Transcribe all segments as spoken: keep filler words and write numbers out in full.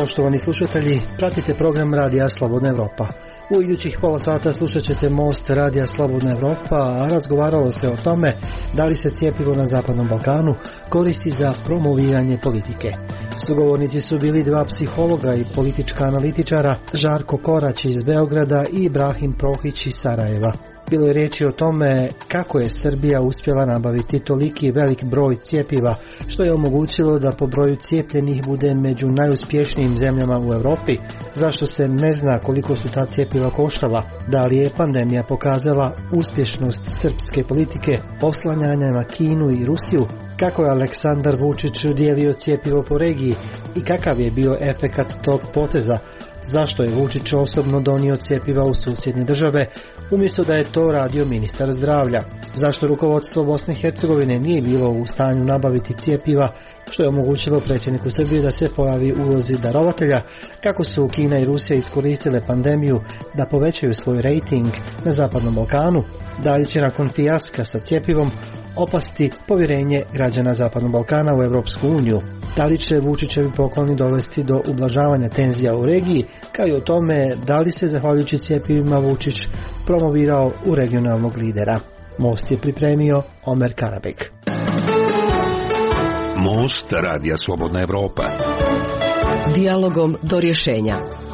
Poštovani slušatelji, pratite program Radija Slobodna Evropa. U idućih pola sata slušat ćete Most Radija Slobodna Evropa, a razgovaralo se o tome da li se cjepivo na Zapadnom Balkanu koristi za promoviranje politike. Sugovornici su bili dva psihologa i politička analitičara, Žarko Korać iz Beograda i Ibrahim Prohić iz Sarajeva. Bilo je riječi o tome kako je Srbija uspjela nabaviti toliki velik broj cjepiva, što je omogućilo da po broju cijepljenih bude među najuspješnijim zemljama u Europi, zašto se ne zna koliko su ta cjepiva koštala, da li je pandemija pokazala uspješnost srpske politike, oslanjanja na Kinu i Rusiju, kako je Aleksandar Vučić dijelio cjepivo po regiji i kakav je bio efekat tog poteza, zašto je Vučić osobno donio cjepiva u susjedne države, umjesto da je to radio ministar zdravlja, zašto rukovodstvo Bosne i Hercegovine nije bilo u stanju nabaviti cjepiva, što je omogućilo predsjedniku Srbije da se pojavi u ulozi darovatelja, kako su Kina i Rusija iskoristile pandemiju da povećaju svoj rejting na Zapadnom Balkanu, da li će nakon fijaska sa cjepivom opasti povjerenje građana Zapadnog Balkana u Europsku uniju, da li će Vučićevi pokloni dovesti do ublažavanja tenzija u regiji, kao i o tome da li se zahvaljujući cjepivima Vučić promovirao u regionalnog lidera. Most je pripremio Omer Karabek. Most Radija Slobodna Evropa. Dijalogom do rješenja.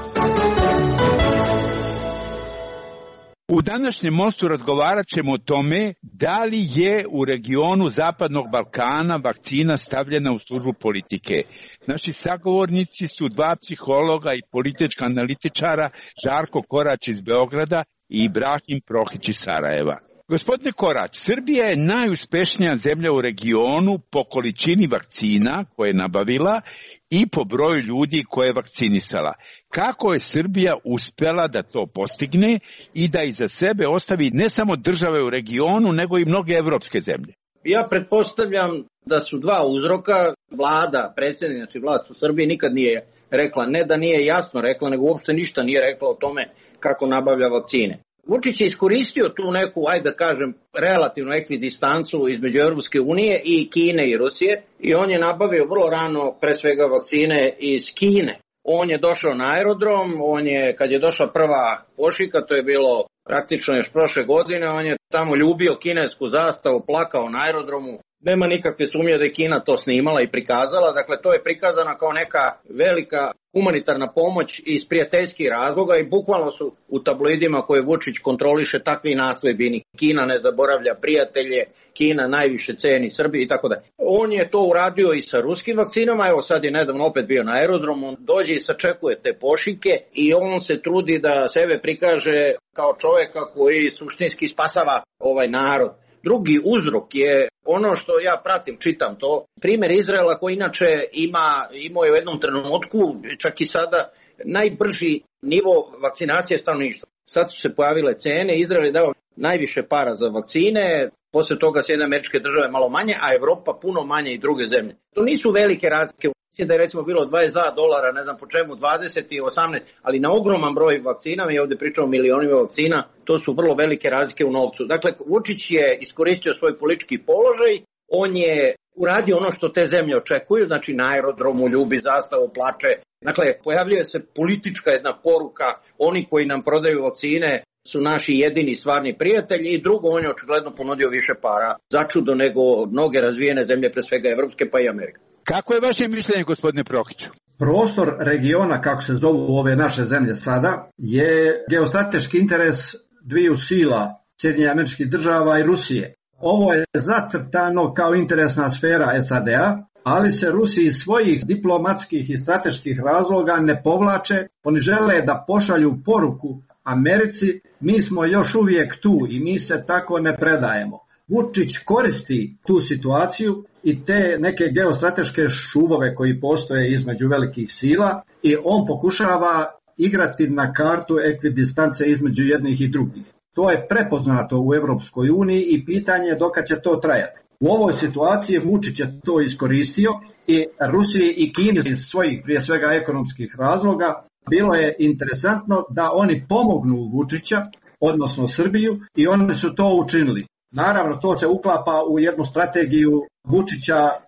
U današnjem mostu razgovarat ćemo o tome da li je u regionu Zapadnog Balkana vakcina stavljena u službu politike. Naši sagovornici su dva psihologa i politička analitičara, Žarko Korać iz Beograda i Ibrahim Prohić iz Sarajeva. Gospodine Korać, Srbija je najuspješnija zemlja u regionu po količini vakcina koje je nabavila i po broju ljudi koje je vakcinisala. Kako je Srbija uspjela da to postigne i da iza sebe ostavi ne samo države u regionu, nego i mnoge evropske zemlje? Ja pretpostavljam da su dva uzroka. Vlada, predsjednik, znači vlast u Srbiji nikad nije rekla, ne da nije jasno rekla, nego uopšte ništa nije rekla o tome kako nabavlja vakcine. Vučić je iskoristio tu neku, ajde da kažem, relativnu ekvidistancu između Europske unije i Kine i Rusije i on je nabavio vrlo rano pre svega vakcine iz Kine. On je došao na aerodrom, on je, kad je došla prva pošiljka, to je bilo praktično još prošle godine, on je tamo ljubio kinesku zastavu, plakao na aerodromu. Nema nikakve sumnje da je Kina to snimala i prikazala, dakle to je prikazana kao neka velika humanitarna pomoć iz prijateljskih razloga i bukvalno su u tabloidima koje Vučić kontroliše takvi nasledbini. Kina ne zaboravlja prijatelje, Kina najviše ceni Srbiju i tako da. On je to uradio i sa ruskim vakcinama, evo sad je nedavno opet bio na aerodromu, on dođe i sačekuje te pošiljke i on se trudi da sebe prikaže kao čovjeka koji suštinski spasava ovaj narod. Drugi uzrok je ono što ja pratim, čitam to, primjer Izraela koji inače ima, imao je u jednom trenutku, čak i sada, najbrži nivo vakcinacije stanovništva. Sad su se pojavile cene, Izrael je dao najviše para za vakcine, poslije toga Sjedinjene Američke Države malo manje, a Evropa puno manje i druge zemlje. To nisu velike razlike. Da je recimo bilo dvadeset dva dolara, ne znam po čemu, dvadeset i osamnaest, ali na ogroman broj vakcina, mi ovdje pričamo o milionima vakcina, to su vrlo velike razlike u novcu. Dakle, Vučić je iskoristio svoj politički položaj, on je uradio ono što te zemlje očekuju, znači na aerodromu ljubi zastavu, plače. Dakle, pojavljuje se politička jedna poruka, oni koji nam prodaju vakcine su naši jedini stvarni prijatelji i drugo, on je očigledno ponudio više para začudo nego mnoge razvijene zemlje, pre svega evropske pa i Amerika. Kako je vaše mišljenje, gospodine Prohiću? Prostor regiona, kako se zovu ove naše zemlje sada, je geostrateški interes dviju sila, Sjedinjenih Američkih Država i Rusije. Ovo je zacrtano kao interesna sfera S A D A, ali se Rusi iz svojih diplomatskih i strateških razloga ne povlače. Oni žele da pošalju poruku Americi, mi smo još uvijek tu i mi se tako ne predajemo. Vučić koristi tu situaciju i te neke geostrateške šubove koji postoje između velikih sila i on pokušava igrati na kartu ekvidistance između jednih i drugih. To je prepoznato u Europskoj uniji i pitanje je dokad će to trajati. U ovoj situaciji Vučić je to iskoristio i Rusiji i Kini iz svojih prije svega ekonomskih razloga bilo je interesantno da oni pomognu Vučića, odnosno Srbiju, i oni su to učinili. Naravno, to se uklapa u jednu strategiju Vučića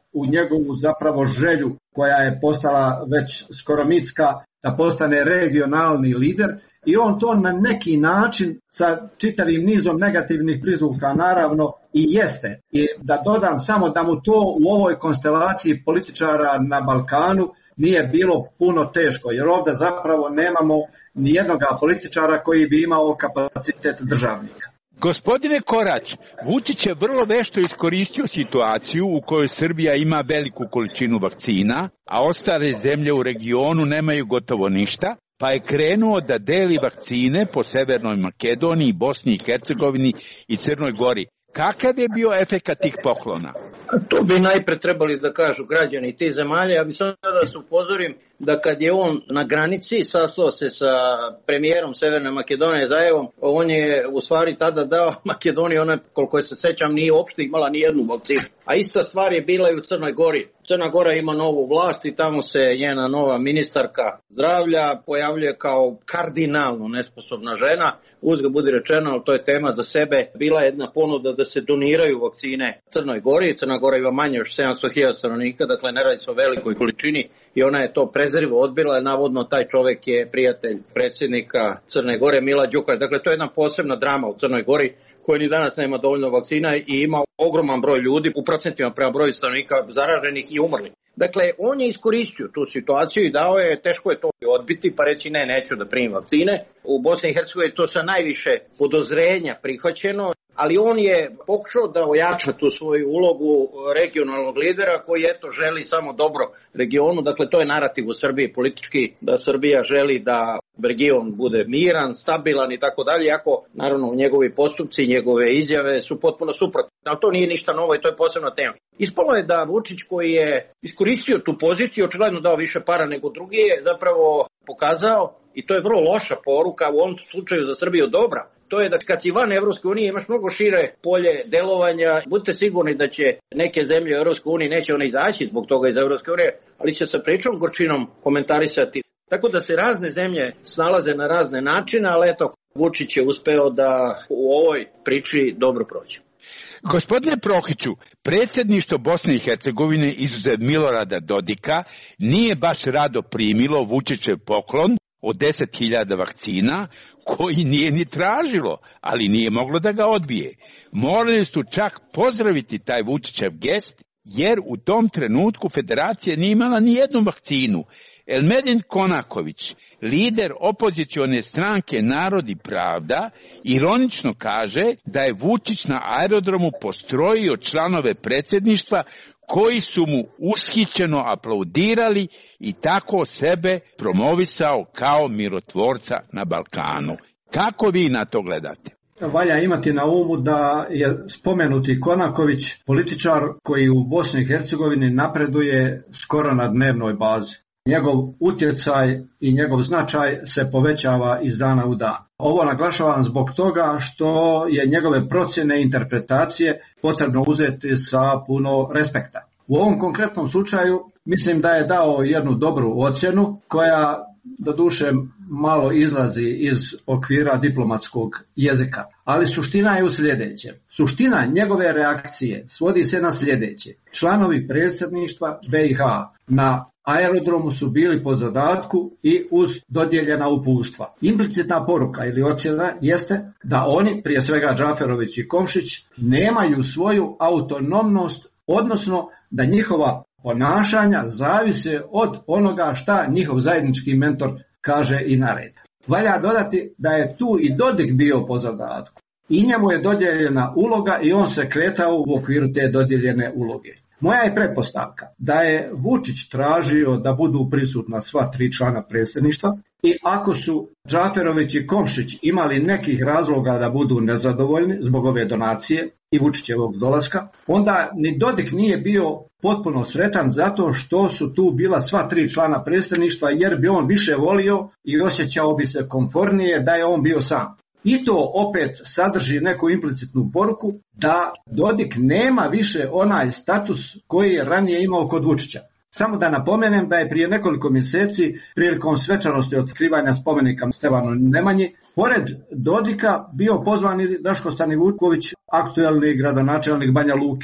u njegovu zapravo želju koja je postala već skoro mitska da postane regionalni lider i on to na neki način sa čitavim nizom negativnih prizvuka naravno i jeste. I da dodam samo da mu to u ovoj konstelaciji političara na Balkanu nije bilo puno teško, jer ovdje zapravo nemamo ni jednog političara koji bi imao kapacitet državnika. Gospodine Korać, Vučić je vrlo vešto iskoristio situaciju u kojoj Srbija ima veliku količinu vakcina, a ostale zemlje u regionu nemaju gotovo ništa, pa je krenuo da deli vakcine po Severnoj Makedoniji, Bosni i Hercegovini i Crnoj Gori. Kakav je bio efekat tih poklona? To bi najpre trebali da kažu građani tih zemalja. Ja bih samo da se upozorim da kad je on na granici sastao se sa premijerom Severne Makedonije Zajevom, on je u stvari tada dao Makedoniji, ona koliko se sećam nije uopšte imala ni jednu vakcinu. A ista stvar je bila i u Crnoj Gori. Crna Gora ima novu vlast i tamo se njena nova ministarka zdravlja pojavljuje kao kardinalno nesposobna žena. Uzgled budi rečeno, ali to je tema za sebe, bila je jedna ponuda da se doniraju vakcine Crnoj Gori. Crna Gora ima manje još sedamsto hiljada stanovnika, dakle ne radi se o velikoj količini i ona je to prezrivo odbila, jer navodno taj čovek je prijatelj predsjednika Crne Gore Mila Đukanovića. Dakle, to je jedna posebna drama u Crnoj Gori koja ni danas nema dovoljno vakcina i ima ogroman broj ljudi u procentima prema broju stanovnika zaraženih i umrlih. Dakle, on je iskoristio tu situaciju i dao je, teško je to odbiti, pa reći ne, neću da primim vakcine. U Bosni i Hercegovini to sa najviše podozrenja prihvaćeno, ali on je pokušao da ojača tu svoju ulogu regionalnog lidera koji eto želi samo dobro regionu. Dakle, to je narativ u Srbiji politički, da Srbija želi da region bude miran, stabilan i tako dalje, iako naravno njegovi postupci, njegove izjave su potpuno suprotne. Ali to nije ništa novo i to je posebna tema. Ispalo je da Vučić koji je iskoristio tu poziciju, očigledno dao više para nego drugi, je zapravo pokazao, i to je vrlo loša poruka, u ovom slučaju za Srbiju dobra, to je da kad si van Evropske unije imaš mnogo šire polje delovanja. Budite sigurni da će neke zemlje u Evropskoj uniji, neće one izaći zbog toga iz Evropske unije, ali će sa pričom gorčinom komentarisati. Tako da se razne zemlje snalaze na razne načine, ali eto, Vučić je uspeo da u ovoj priči dobro prođe. Gospodine Prohiću, predsjedništvo Bosne i Hercegovine izuzev Milorada Dodika nije baš rado primilo Vučićev poklon od deset hiljada vakcina, koji nije ni tražilo, ali nije moglo da ga odbije. Morali su čak pozdraviti taj Vučićev gest, jer u tom trenutku federacija nije imala ni jednu vakcinu. Elmedin Konaković, lider opozicione stranke Narod i pravda, ironično kaže da je Vučić na aerodromu postrojio članove predsjedništva koji su mu ushićeno aplaudirali i tako sebe promovisao kao mirotvorca na Balkanu. Kako vi na to gledate? Valja imati na umu da je spomenuti Konaković političar koji u Bosni i Hercegovini napreduje skoro na dnevnoj bazi. Njegov utjecaj i njegov značaj se povećava iz dana u dan. Ovo naglašavam zbog toga što je njegove procjene i interpretacije potrebno uzeti sa puno respekta. U ovom konkretnom slučaju mislim da je dao jednu dobru ocjenu koja doduše malo izlazi iz okvira diplomatskog jezika. Ali suština je u sljedećem. Suština njegove reakcije svodi se na sljedeće. Članovi predsjedništva B i H na aerodromu su bili po zadatku i uz dodijeljena uputstva. Implicitna poruka ili ocjena jeste da oni, prije svega Džaferović i Komšić, nemaju svoju autonomnost, odnosno da njihova ponašanja zavise od onoga šta njihov zajednički mentor kaže i naredi. Valja dodati da je tu i Dodik bio po zadatku. I njemu je dodijeljena uloga i on se kretao u okviru te dodijeljene uloge. Moja je pretpostavka da je Vučić tražio da budu prisutna sva tri člana predsjedništva i ako su Džaferović i Komšić imali nekih razloga da budu nezadovoljni zbog ove donacije i Vučićevog dolaska, onda ni Dodik nije bio potpuno sretan zato što su tu bila sva tri člana predsjedništva, jer bi on više volio i osjećao bi se komfornije da je on bio sam. I to opet sadrži neku implicitnu poruku da Dodik nema više onaj status koji je ranije imao kod Vučića. Samo da napomenem da je prije nekoliko mjeseci prilikom svečanosti otkrivanja spomenika Stevanu Nemanji, pored Dodika bio pozvan i Draško Stanivuković, aktuelni gradonačelnik Banja Luke.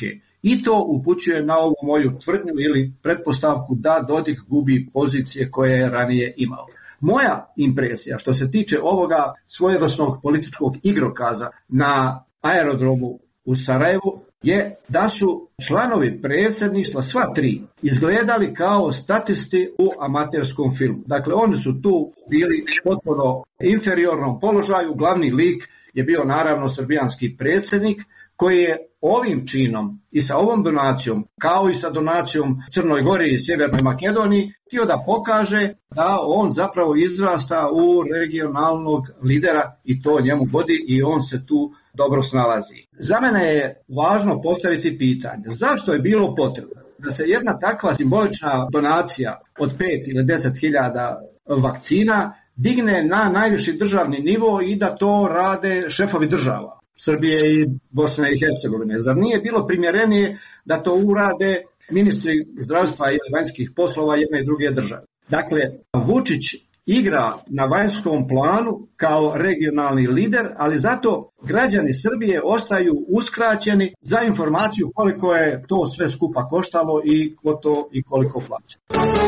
I to upućuje na ovu moju tvrdnju ili pretpostavku da Dodik gubi pozicije koje je ranije imao. Moja impresija što se tiče ovoga svojevrsnog političkog igrokaza na aerodromu u Sarajevu je da su članovi predsjedništva, sva tri, izgledali kao statisti u amaterskom filmu. Dakle, oni su tu bili potpuno inferiornom položaju, glavni lik je bio naravno srbijanski predsjednik, koji je ovim činom i sa ovom donacijom, kao i sa donacijom Crnoj Gori i Sjevernoj Makedoniji, htio da pokaže da on zapravo izrasta u regionalnog lidera i to njemu godi i on se tu dobro snalazi. Za mene je važno postaviti pitanje zašto je bilo potrebno da se jedna takva simbolična donacija od pet ili deset hiljada vakcina digne na najviši državni nivo i da to rade šefovi država Srbije i Bosne i Hercegovine. Zar nije bilo primjerenije da to urade ministri zdravstva i vanjskih poslova jedne i druge države? Dakle, Vučić igra na vanjskom planu kao regionalni lider, ali zato građani Srbije ostaju uskraćeni za informaciju koliko je to sve skupa koštalo i ko to i koliko plaća.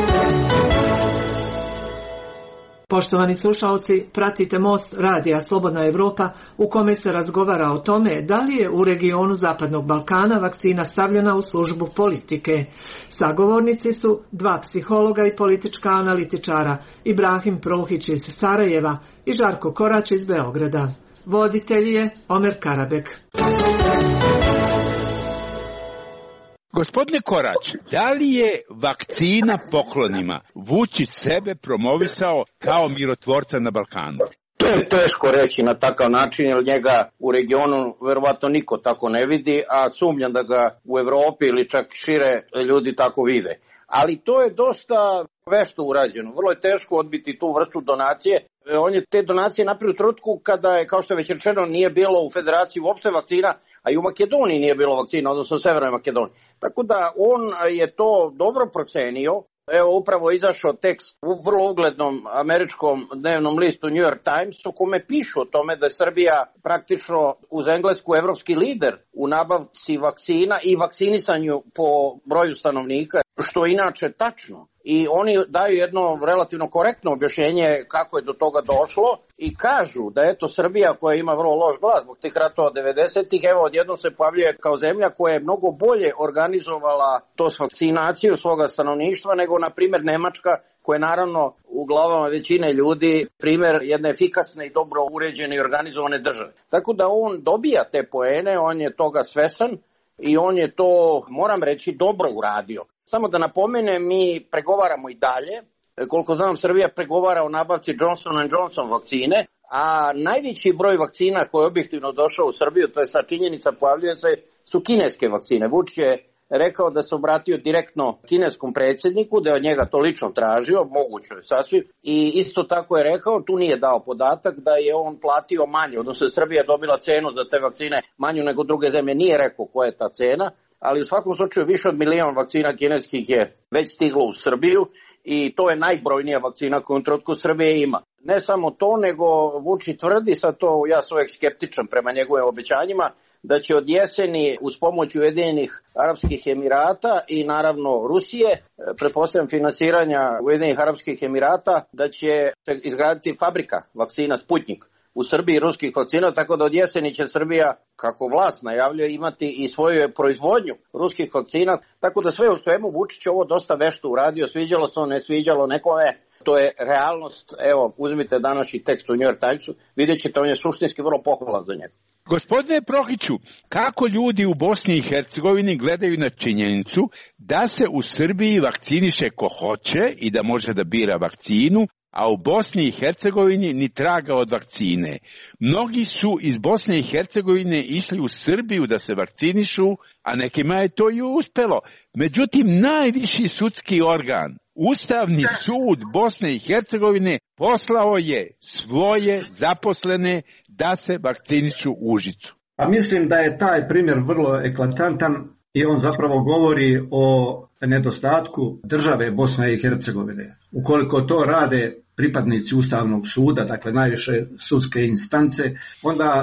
Poštovani slušalci, pratite Most radija Slobodna Evropa u kome se razgovara o tome da li je u regionu Zapadnog Balkana vakcina stavljena u službu politike. Sagovornici su dva psihologa i politička analitičara, Ibrahim Prohić iz Sarajeva i Žarko Korać iz Beograda. Voditelj je Omer Karabek. Gospodine Korać, da li je vakcina poklonima Vučić sebe promovisao kao mirotvorca na Balkanu? To je teško reći na takav način, jer njega u regionu verovatno niko tako ne vidi, a sumnjam da ga u Evropi ili čak šire ljudi tako vide. Ali to je dosta vešto urađeno. Vrlo je teško odbiti tu vrstu donacije. On je te donacije napravio u trenutku kada je, kao što je već rečeno, nije bilo u Federaciji uopšte vakcina, a i u Makedoniji nije bilo vakcina, odnosno u Severnoj Makedoniji. Tako da on je to dobro procenio. Evo upravo izašao tekst u vrlo uglednom američkom dnevnom listu New York Times u kome pišu o tome da je Srbija praktično uz Englesku evropski lider u nabavci vakcina i vakcinisanju po broju stanovnika, što je inače tačno. I oni daju jedno relativno korektno objašnjenje kako je do toga došlo i kažu da eto Srbija koja ima vrlo loš glas zbog tih ratova devedesetih, evo odjednom se pojavljuje kao zemlja koja je mnogo bolje organizovala to s vakcinaciju svoga stanovništva nego na primjer Nemačka, koja je naravno u glavama većine ljudi primjer jedne efikasne i dobro uređene i organizovane države. Tako da on dobija te poene, on je toga svesan i on je to, moram reći, dobro uradio. Samo da napomenem, mi pregovaramo i dalje. Koliko znam, Srbija pregovara o nabavci Johnson and Johnson vakcine, a najveći broj vakcina koji je objektivno došao u Srbiju, to je sad činjenica, pojavljuje se, su kineske vakcine. Vučić je rekao da se obratio direktno kineskom predsjedniku, da je od njega to lično tražio, moguće je sasvim, i isto tako je rekao, tu nije dao podatak, da je on platio manje, odnosno Srbija dobila cenu za te vakcine manju nego druge zemlje, nije rekao koja je ta cena, ali u svakom slučaju više od milion vakcina kineskih je već stiglo u Srbiju i to je najbrojnija vakcina koju u trenutku Srbije ima. Ne samo to, nego Vučić tvrdi, sad to ja sam uvijek skeptičan prema njegovim obećanjima, da će od jeseni uz pomoć Ujedinjenih Arapskih Emirata i naravno Rusije, pretpostavljam finansiranja Ujedinjenih Arapskih Emirata, da će se izgraditi fabrika vakcina Sputnik u Srbiji ruskih vakcina, tako da od jeseni će Srbija, kako vlast najavljuje, imati i svoju proizvodnju ruskih vakcina, tako da sve u svemu Vučić ovo dosta vešto uradio, sviđalo se, ne sviđalo nekome, to je realnost. Evo, uzmite današnji tekst u New York Timesu, vidjet ćete, on je suštinski vrlo pohvalan za njega. Gospodine Prohiću, kako ljudi u Bosni i Hercegovini gledaju na činjenicu da se u Srbiji vakciniše ko hoće i da može da bira vakcinu, a u Bosni i Hercegovini ni traga od vakcine. Mnogi su iz Bosne i Hercegovine išli u Srbiju da se vakcinišu, a nekima je to i uspelo. Međutim, najviši sudski organ, Ustavni sud Bosne i Hercegovine, poslao je svoje zaposlene da se vakcinišu u Užicu. A mislim da je taj primjer vrlo eklatantan i on zapravo govori o nedostatku države Bosne i Hercegovine. Ukoliko to rade pripadnici Ustavnog suda, dakle najviše sudske instance, onda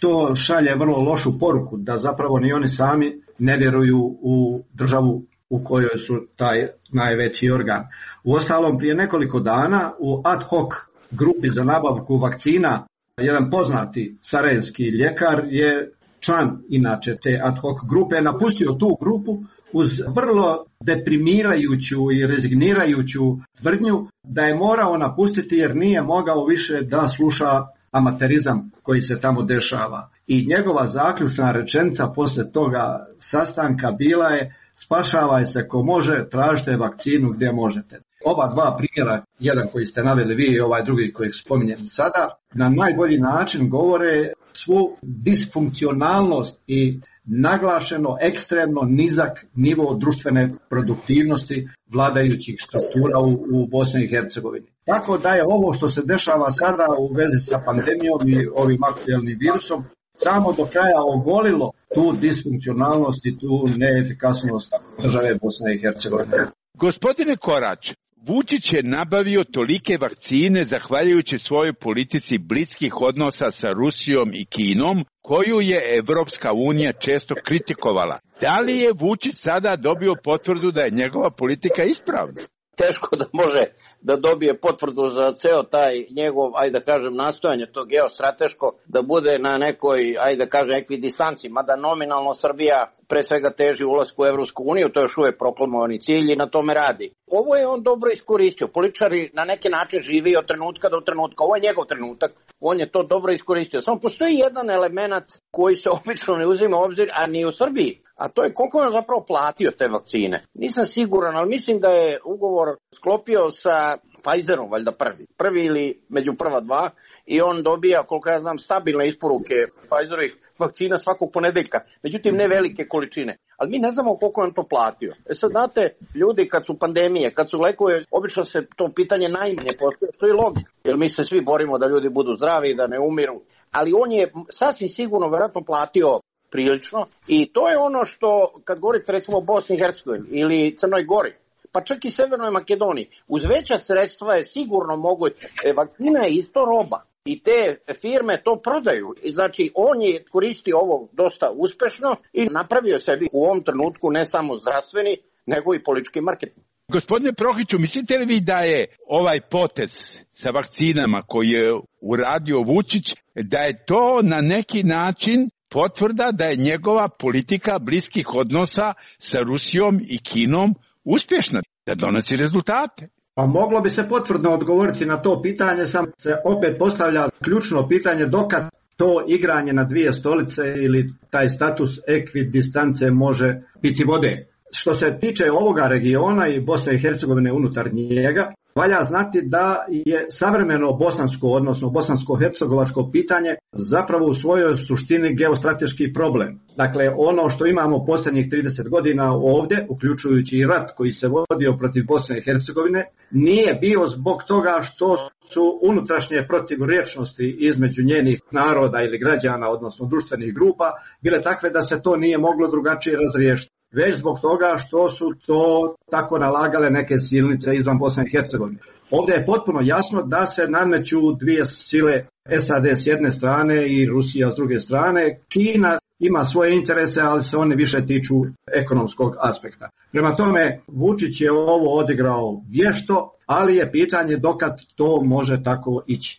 to šalje vrlo lošu poruku, da zapravo ni oni sami ne vjeruju u državu u kojoj su taj najveći organ. Uostalom, prije nekoliko dana u ad hoc grupi za nabavku vakcina jedan poznati sarajevski ljekar je član inače te ad hoc grupe, napustio tu grupu uz vrlo deprimirajuću i rezignirajuću tvrdnju da je morao napustiti jer nije mogao više da sluša amaterizam koji se tamo dešava. I njegova zaključna rečenica posle toga sastanka bila je: spašavaj se ko može, tražite vakcinu gdje možete. Oba dva primjera, jedan koji ste naveli vi i ovaj drugi koji spominjem sada, na najbolji način govore svu disfunkcionalnost i naglašeno ekstremno nizak nivo društvene produktivnosti vladajućih struktura u, u Bosni i Hercegovini. Tako da je ovo što se dešava sada u vezi sa pandemijom i ovim aktuelnim virusom samo do kraja ogolilo tu disfunkcionalnost i tu neefikasnost države Bosne i Hercegovine. Gospodine Korać, Vučić je nabavio tolike vakcine zahvaljujući svojoj politici bliskih odnosa sa Rusijom i Kinom, koju je Evropska unija često kritikovala. Da li je Vučić sada dobio potvrdu da je njegova politika ispravna? Teško da može da dobije potvrdu za ceo taj njegov, ajde da kažem, nastojanje to geostrateško, da bude na nekoj, ajde da kažem, ekvidistanci, mada nominalno Srbija pre svega teži ulasku u Evropsku uniju, to je još uvek proklamovani cilj i na tome radi. Ovo je on dobro iskoristio. Političari na neki način živi od trenutka do trenutka. Ovo je njegov trenutak. On je to dobro iskoristio. Samo postoji jedan element koji se obično ne uzima u obzir, a ni u Srbiji. A to je koliko je on zapravo platio te vakcine. Nisam siguran, ali mislim da je ugovor sklopio sa Pfizerom, valjda prvi. Prvi ili među prva dva. I on dobija, koliko ja znam, stabilne isporuke Pfizerovih vakcina svakog ponedeljka. Međutim, ne velike količine. Ali mi ne znamo koliko je on to platio. E sad, znate, ljudi kad su pandemije, kad su lekove, obično se to pitanje najmanje postoje, što je logika. Jer mi se svi borimo da ljudi budu zdravi, da ne umiru. Ali on je sasvim sigurno verovatno platio prilično i to je ono što, kad govorite recimo o Bosni i Hercegovini ili Crnoj Gori, pa čak i Severnoj Makedoniji, uz veća sredstva je sigurno moguće. Vakcina je isto roba i te firme to prodaju. I znači on je koristio ovo dosta uspešno i napravio sebi u ovom trenutku ne samo zdravstveni, nego i politički marketing. Gospodine Prohiću, mislite li vi da je ovaj potez sa vakcinama koji je uradio Vučić, da je to na neki način potvrda da je njegova politika bliskih odnosa sa Rusijom i Kinom uspješna, da donosi rezultate? Pa moglo bi se potvrdno odgovoriti na to pitanje, sam se opet postavlja ključno pitanje dokad to igranje na dvije stolice ili taj status ekvidistance može biti vode. Što se tiče ovoga regiona i Bosne i Hercegovine unutar njega, valja znati da je savremeno bosansko, odnosno bosansko-hercegovačko pitanje zapravo u svojoj suštini geostrateški problem. Dakle, ono što imamo posljednjih trideset godina ovdje, uključujući i rat koji se vodio protiv Bosne i Hercegovine, nije bio zbog toga što su unutrašnje protivrječnosti između njenih naroda ili građana, odnosno društvenih grupa, bile takve da se to nije moglo drugačije razriješiti, već zbog toga što su to tako nalagale neke silnice izvan Bosne i Hercegovine. Ovdje je potpuno jasno da se nameću dvije sile, S A D s jedne strane i Rusija s druge strane. Kina ima svoje interese, ali se one više tiču ekonomskog aspekta. Prema tome, Vučić je ovo odigrao vješto, ali je pitanje dokad to može tako ići.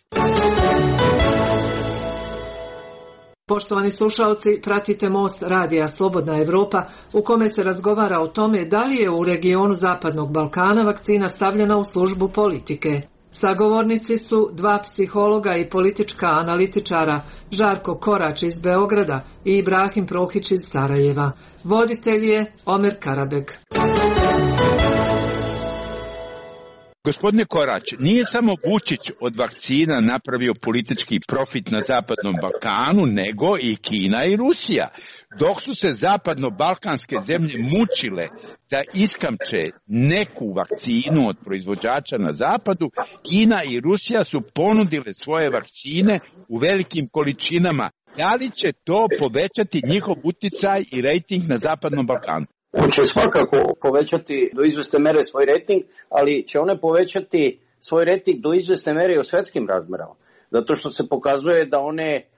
Poštovani slušalci, pratite Most radija Slobodna Evropa u kome se razgovara o tome da li je u regionu Zapadnog Balkana vakcina stavljena u službu politike. Sagovornici su dva psihologa i politička analitičara, Žarko Korać iz Beograda i Ibrahim Prohić iz Sarajeva. Voditelj je Omer Karabeg. Gospodine Korać, nije samo Vučić od vakcina napravio politički profit na Zapadnom Balkanu, nego i Kina i Rusija. Dok su se zapadno-balkanske zemlje mučile da iskamče neku vakcinu od proizvođača na zapadu, Kina i Rusija su ponudile svoje vakcine u velikim količinama. Da li će to povećati njihov uticaj i rejting na Zapadnom Balkanu? On će svakako povećati do izvesne mere svoj rating, ali će one povećati svoj rating do izvesne mere i u svetskim razmerama. Zato što se pokazuje da one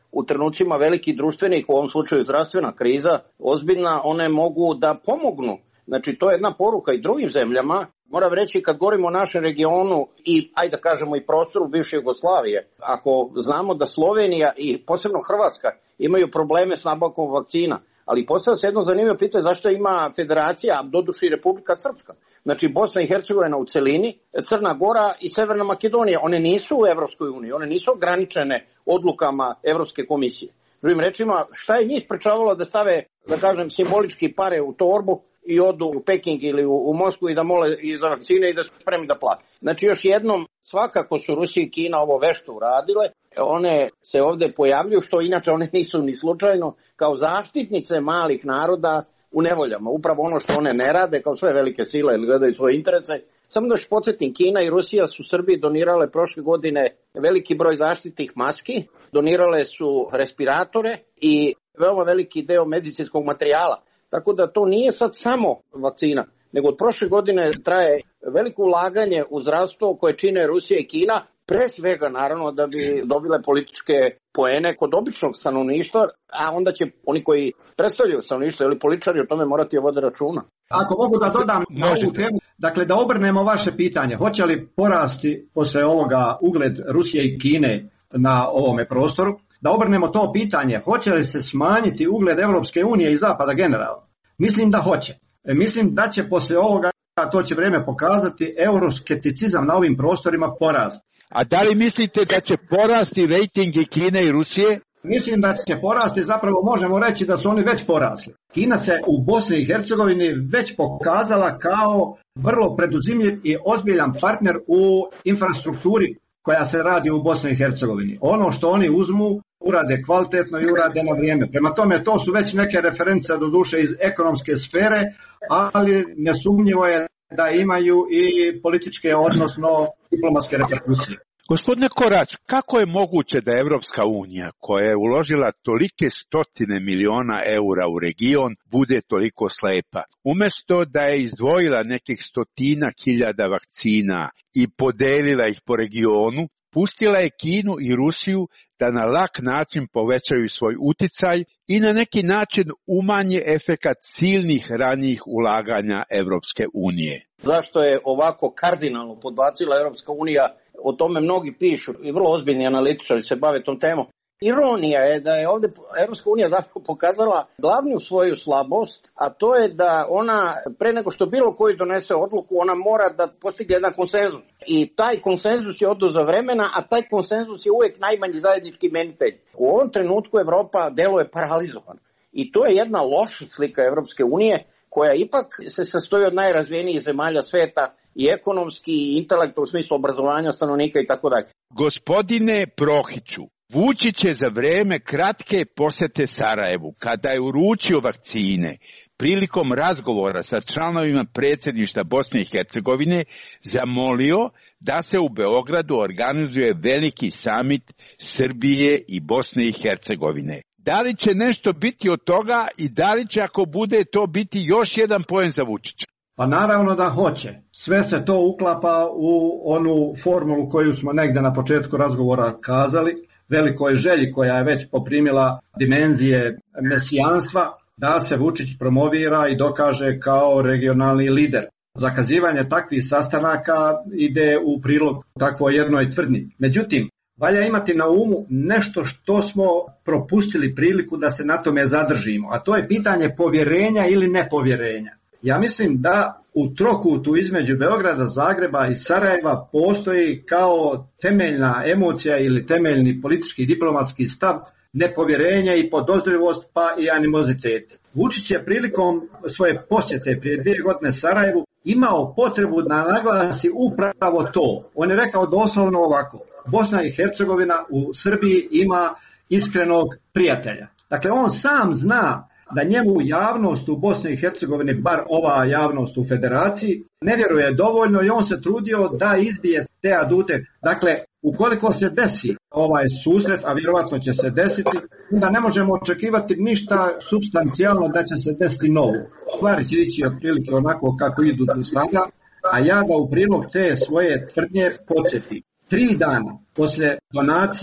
u trenucima velikih društvenih, u ovom slučaju zdravstvena kriza, ozbiljna, one mogu da pomognu. Znači, to je jedna poruka i drugim zemljama. Moram reći, kad govorimo o našem regionu i, ajde da kažemo, i prostoru bivše Jugoslavije, ako znamo da Slovenija i posebno Hrvatska imaju probleme s nabavkom vakcina, ali postavlja se jedno zanimljivo pitanje zašto ima federacija, doduše i Republika Srpska. Znači, Bosna i Hercegovina u celini, Crna Gora i Severna Makedonija, one nisu u Evropskoj uniji, one nisu ograničene odlukama Evropske komisije. Drugim rečima, šta je njih sprečavalo da stave, da kažem, simbolički pare u torbu i odu u Peking ili u, u Moskvu i da mole i za vakcine i da su spremni da plate. Znači, još jednom, svakako su Rusija i Kina ovo vešto uradile, one se ovde pojavljuju, što inače one nisu ni slučajno, kao zaštitnice malih naroda u nevoljama. Upravo ono što one ne rade, kao sve velike sile ili gledaju svoje interese. Samo da još podsjetim, Kina i Rusija su Srbiji donirale prošle godine veliki broj zaštitnih maski, donirale su respiratore i veoma veliki deo medicinskog materijala. Tako da to nije sad samo vakcina, nego od prošle godine traje veliko ulaganje u zdravstvo koje čine Rusija i Kina, pre svega naravno da bi dobile političke poene kod običnog stanovništva, a onda će oni koji predstavljaju stanovništvo ili političari o tome morati vode računa. Ako mogu da dodam na ovu temu, dakle da obrnemo vaše pitanje, hoće li porasti posle ovoga ugled Rusije i Kine na ovome prostoru, da obrnemo to pitanje, hoće li se smanjiti ugled Evropske unije i Zapada generalno? Mislim da hoće. Mislim da će posle ovoga, to će vreme pokazati, euroskepticizam na ovim prostorima porasti. A da li mislite da će porasti rejting i Kine i Rusije? Mislim da će porasti, zapravo možemo reći da su oni već porasli. Kina se u Bosni i Hercegovini već pokazala kao vrlo preduzimljiv i ozbiljan partner u infrastrukturi koja se radi u Bosni i Hercegovini. Ono što oni uzmu, urade kvalitetno i urade na vrijeme. Prema tome, to su već neke reference do duše iz ekonomske sfere, ali nesumnjivo je da imaju i političke, odnosno diplomatske reperkusije. Gospodine Korać, kako je moguće da Evropska unija, koja je uložila tolike stotine miliona eura u region, bude toliko slepa? Umesto da je izdvojila nekih stotina hiljada vakcina i podelila ih po regionu, pustila je Kinu i Rusiju da na lak način povećaju svoj uticaj i na neki način umanje efekat silnih ranijih ulaganja Evropske unije. Zašto je ovako kardinalno podbacila Evropska unija? O tome mnogi pišu i vrlo ozbiljni analitičari se bave tom temom. Ironija je da je ovdje Evropska unija zapravo pokazala glavnu svoju slabost, a to je da ona, pre nego što bilo koji donese odluku, ona mora da postigne jedan konsenzus. I taj konsenzus je oduzeo vremena, a taj konsenzus je uvijek najmanji zajednički imenitelj. U ovom trenutku Evropa deluje paralizovana. I to je jedna loša slika Evropske unije, koja ipak se sastoji od najrazvijenijih zemalja sveta, i ekonomski i intelektualno u smislu obrazovanja stanovnika i tako dalje. Gospodine Prohiću, Vučić je za vreme kratke posete Sarajevu, kada je uručio vakcine, prilikom razgovora sa članovima predsjedništva Bosne i Hercegovine, zamolio da se u Beogradu organizuje veliki samit Srbije i Bosne i Hercegovine. Da li će nešto biti od toga i da li će, ako bude, to biti još jedan poen za Vučića? Pa naravno da hoće. Sve se to uklapa u onu formulu koju smo negde na početku razgovora kazali, velikoj želji koja je već poprimila dimenzije mesijanstva, da se Vučić promovira i dokaže kao regionalni lider. Zakazivanje takvih sastanaka ide u prilog takvoj jednoj tvrdnji. Međutim, valja imati na umu nešto što smo propustili priliku da se na tome zadržimo, a to je pitanje povjerenja ili nepovjerenja. Ja mislim da u trokutu između Beograda, Zagreba i Sarajeva postoji kao temeljna emocija ili temeljni politički i diplomatski stav nepovjerenje i podozrivost pa i animozitet. Vučić je prilikom svoje posjete prije dvije godine Sarajevu imao potrebu da naglasi upravo to. On je rekao doslovno ovako: Bosna i Hercegovina u Srbiji ima iskrenog prijatelja. Dakle, on sam zna da njemu javnost u Bosni i Hercegovini, bar ova javnost u federaciji, ne vjeruje dovoljno i on se trudio da izbije te adute. Dakle, ukoliko se desi ovaj susret, a vjerovatno će se desiti, onda ne možemo očekivati ništa supstancijalno da će se desiti novo. Stvari će ići otprilike onako kako idu do sada, a ja da u prilog te svoje tvrdnje podsjetim. Tri dana poslije donacije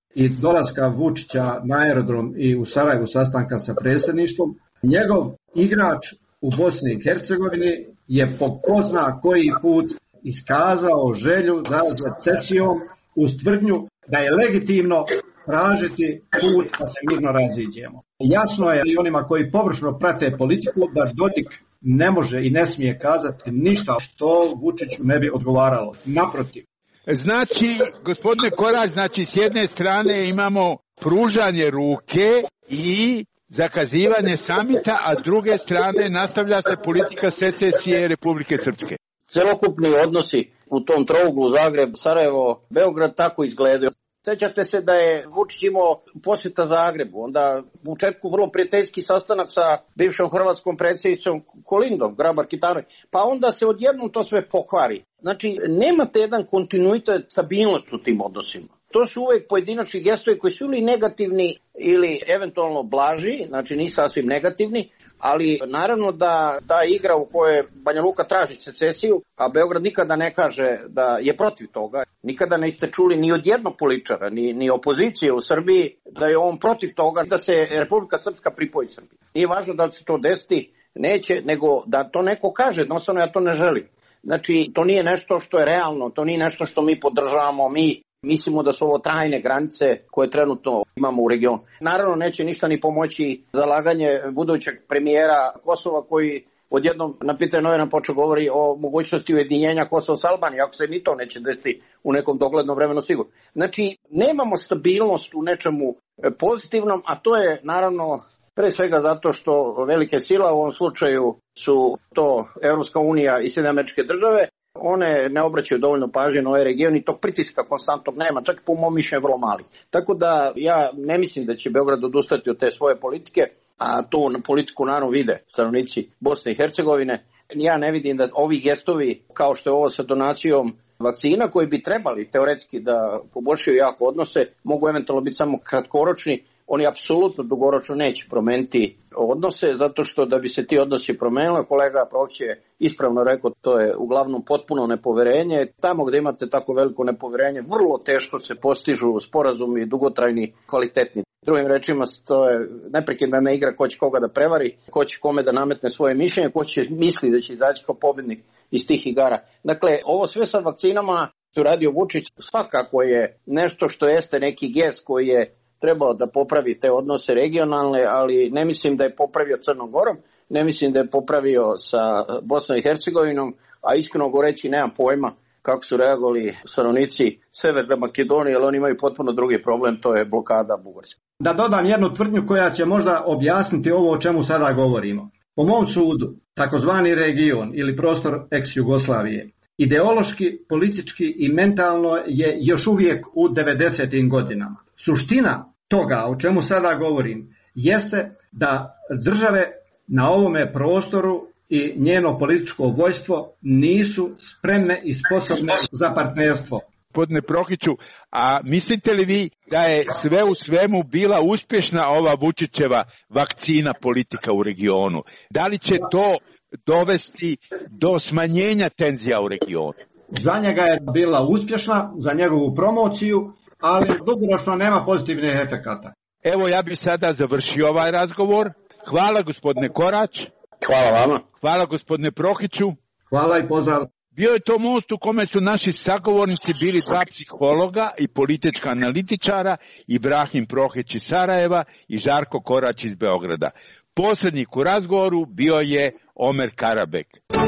i dolaska Vučića na aerodrom i u Sarajevu sastanka sa predsjedništvom, njegov igrač u Bosni i Hercegovini je po ko zna koji put iskazao želju za secesijom uz tvrdnju da je legitimno tražiti put da se mirno raziđemo. Jasno je i onima koji površno prate politiku da Dodik ne može i ne smije kazati ništa što Vučiću ne bi odgovaralo. Naprotiv. Znači, gospodine Korać, znači s jedne strane imamo pružanje ruke i zakazivanje samita, a s druge strane nastavlja se politika secesije Republike Srpske. Celokupni odnosi u tom trouglu Zagreb, Sarajevo, Beograd tako izgledaju. Sećate se da je Vučić imao posjeta Zagrebu, onda u početku vrlo prijateljski sastanak sa bivšom hrvatskom predsjednicom Kolindom, Grabar-Kitarović, pa onda se odjednom to sve pokvari. Znači, nemate jedan kontinuitet, stabilnost u tim odnosima. To su uvek pojedinačni gestovi koji su ili negativni ili eventualno blaži, znači nisu sasvim negativni, ali naravno da ta igra u kojoj Banja Luka traži secesiju, a Beograd nikada ne kaže da je protiv toga, nikada niste čuli ni od jednog političara, ni, ni opozicije u Srbiji da je on protiv toga da se Republika Srpska pripoji Srbiji. Nije važno da li se to desiti, neće, nego da to neko kaže, jednostavno ja to ne želim. Znači, to nije nešto što je realno, to nije nešto što mi podržavamo, mi mislimo da su ovo trajne granice koje trenutno imamo u regionu. Naravno, neće ništa ni pomoći zalaganje budućeg premijera Kosova koji odjednom na pitanje novina počeo govori o mogućnosti ujedinjenja Kosova s Albanijom, ako se ni to neće desiti u nekom doglednom vremenu sigurno. Znači, nemamo stabilnost u nečemu pozitivnom, a to je naravno pre svega zato što velike sile, u ovom slučaju su to Evropska unija i Sjedinjene Američke Države, one ne obraćaju dovoljno pažnje na ovaj region i tog pritiska konstantnog nema, čak po mom mišljenju vrlo mali. Tako da ja ne mislim da će Beograd odustati od te svoje politike, a tu politiku naravno vide stanovnici Bosne i Hercegovine. Ja ne vidim da ovi gestovi, kao što je ovo sa donacijom vakcina, koji bi trebali teoretski da poboljšaju jako odnose, mogu eventualno biti samo kratkoročni. Oni apsolutno dugoročno neće promeniti odnose, zato što da bi se ti odnosi promenili, kolega Prohić je ispravno rekao, to je uglavnom potpuno nepoverenje. Tamo gde imate tako veliko nepoverenje, vrlo teško se postižu sporazumi dugotrajni, kvalitetni. Drugim rečima, to je neprekidna igra ko će koga da prevari, ko će kome da nametne svoje mišljenje, ko će misli da će izaći kao pobednik iz tih igara. Dakle, ovo sve sa vakcinama što radio Vučić svakako je nešto što jeste neki gest koji je trebao da popravi te odnose regionalne, ali ne mislim da je popravio Crnom Gorom, ne mislim da je popravio sa Bosnom i Hercegovinom, a iskreno goreći nemam pojma kako su reagovali stanovnici Severne Makedonije, ali oni imaju potpuno drugi problem, to je blokada Bugarske. Da dodam jednu tvrdnju koja će možda objasniti ovo o čemu sada govorimo. Po mom sudu, takozvani region ili prostor ex-Jugoslavije, ideološki, politički i mentalno je još uvijek u devedesetim godinama. Suština toga o čemu sada govorim jeste da države na ovome prostoru i njeno političko vojstvo nisu spremne i sposobne za partnerstvo. Gospodine Prohiću, a mislite li vi da je sve u svemu bila uspješna ova Vučićeva vakcina politika u regionu? Da li će to dovesti do smanjenja tenzija u regionu? Za njega je bila uspješna, za njegovu promociju, ali dugoročno nema pozitivnih efekata. Evo, ja bih sada završio ovaj razgovor. Hvala gospodine Korać. Hvala vama. Hvala gospodine Prohiću. Hvala i pozdrav. Bio je to most u kome su naši sagovornici bili dva psihologa i politička analitičara, Ibrahim Prohić iz Sarajeva i Žarko Korać iz Beograda. Posrednik u razgovoru bio je Omer Karabek.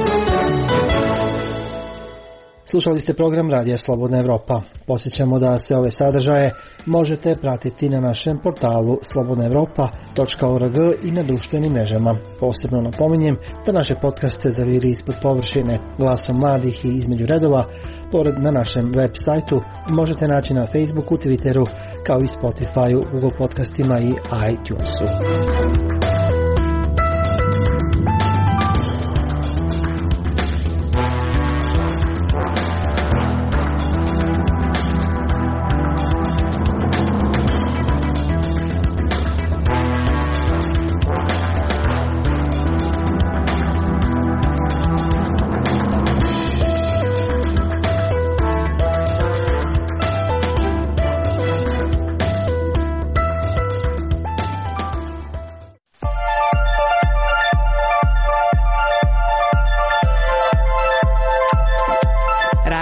Slušali ste program Radija Slobodna Evropa. Podsjećamo da se ove sadržaje možete pratiti na našem portalu slobodna evropa točka org i na društvenim mrežama. Posebno napominjem da naše podcaste Zaviri ispod površine, Glasom mladih i Između redova, pored na našem web sajtu, možete naći na Facebooku, Twitteru, kao i Spotifyu, Google podcastima i iTunesu.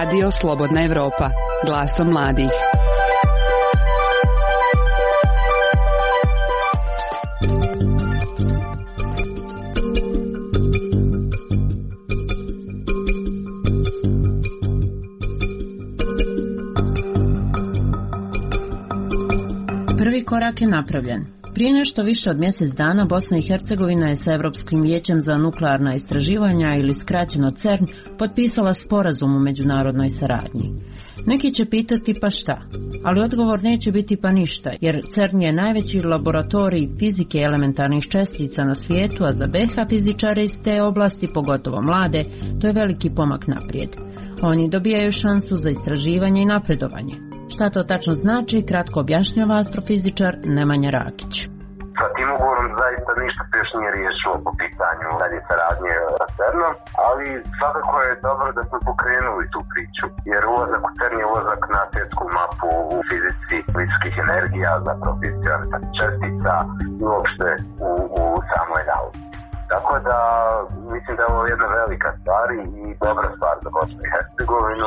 Radio Slobodna Evropa, glasom mladih. Prvi korak je napravljen. Prije nešto više od mjesec dana Bosna i Hercegovina je sa Europskim vijećem za nuklearna istraživanja ili skraćeno CERN potpisala sporazum u međunarodnoj saradnji. Neki će pitati pa šta, ali odgovor neće biti pa ništa, jer CERN je najveći laboratorij fizike elementarnih čestica na svijetu, a za B iH fizičare iz te oblasti, pogotovo mlade, to je veliki pomak naprijed. Oni dobijaju šansu za istraživanje i napredovanje. Šta to tačno znači, kratko objašnjava astrofizičar Nemanja Rakić. Sa tim ugovorom zaista ništa se još nije riješilo po pitanju dalje saradnje sa CERN-om, ali svakako je dobro da smo pokrenuli tu priču, jer ulazak u CERN je ulazak na svjetsku mapu u fizici visokih energija, zapravo fizici čestica i uopšte u, u samoj nauci. Tako da mislim da je ovo jedna velika stvar i dobra stvar za Bosnu i Hercegovinu.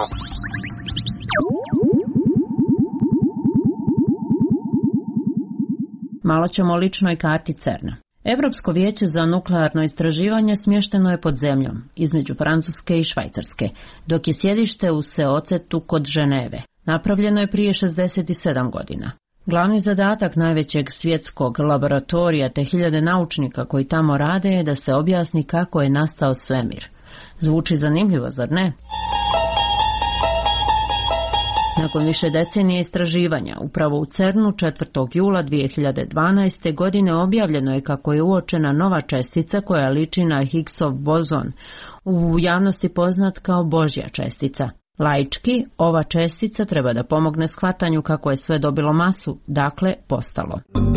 Malo ćemo o ličnoj karti CERN-a. Europsko vijeće za nuklearno istraživanje smješteno je pod zemljom, između Francuske i Švajcarske, dok je sjedište u Seocetu kod Ženeve. Napravljeno je prije šezdeset sedam godina. Glavni zadatak najvećeg svjetskog laboratorija te hiljade naučnika koji tamo rade je da se objasni kako je nastao svemir. Zvuči zanimljivo, zar ne? Nakon više decenije istraživanja, upravo u CERN-u četvrtog jula dvije hiljade dvanaeste. godine objavljeno je kako je uočena nova čestica koja liči na Higgsov bozon, u javnosti poznat kao Božja čestica. Laički, ova čestica treba da pomogne shvatanju kako je sve dobilo masu, dakle postalo.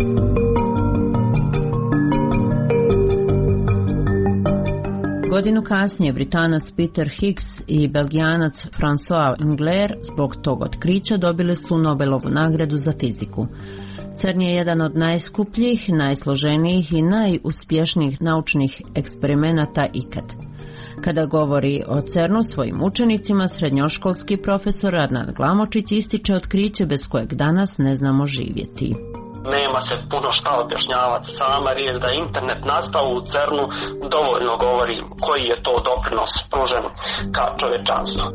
Godinu kasnije Britanac Peter Higgs i Belgijanac François Englert zbog tog otkrića dobili su Nobelovu nagradu za fiziku. CERN je jedan od najskupljih, najsloženijih i najuspješnijih naučnih eksperimenata ikad. Kada govori o CERN-u svojim učenicima, srednjoškolski profesor Adnan Glamočić ističe otkriće bez kojeg danas ne znamo živjeti. Nema se puno šta objašnjavati, sama riječ da je internet nastao u CERN-u dovoljno govori koji je to doprinos pružen ka čovječanstvu.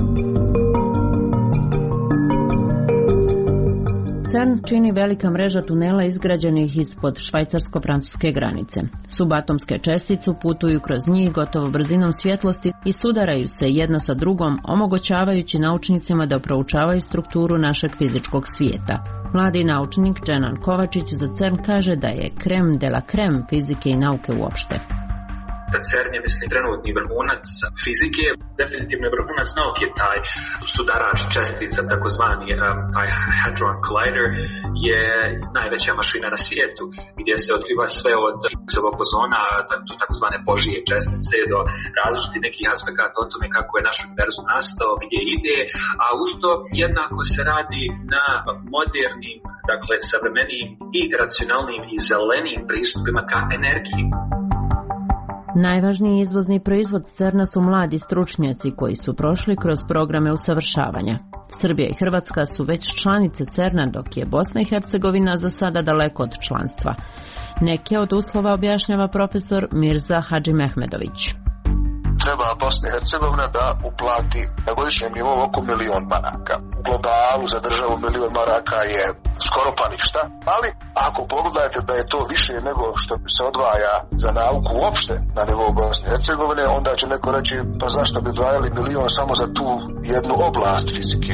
CERN čini velika mreža tunela izgrađenih ispod švajcarsko-francuske granice. Subatomske čestice putuju kroz njih gotovo brzinom svjetlosti i sudaraju se jedna sa drugom, omogućavajući naučnicima da proučavaju strukturu našeg fizičkog svijeta. Mladi naučnik Dženan Kovačić za CERN kaže da je krem de la krem fizike i nauke uopšte. Da CERN je, mislim, trenutni vrhunac fizike, definitivno je vrhunac nauke, taj sudarač čestica, takozvani um, taj Hadron Collider, je najveća mašina na svijetu, gdje se otkriva sve od Higgsovog bozona, takozvane Božje čestice, do različitih nekih aspekata o tome kako je naš univerzum nastao, gdje ide, a uz to jednako se radi na modernim, dakle, savremenim i racionalnim i zelenim pristupima ka energiji. Najvažniji izvozni proizvod CERN-a su mladi stručnjaci koji su prošli kroz programe usavršavanja. Srbija i Hrvatska su već članice CERN-a, dok je Bosna i Hercegovina za sada daleko od članstva. Neke od uslova objašnjava profesor Mirza Hadžimehmedović. Treba Bosna i Hercegovina da uplati na godišnjem nivou oko milion maraka. U globalu za državu milion maraka je skoro pa ništa, ali ako pogledate da je to više nego što se odvaja za nauku uopšte na nivou Bosne i Hercegovine, onda će neko reći pa zašto bi odvajali milion samo za tu jednu oblast fizike.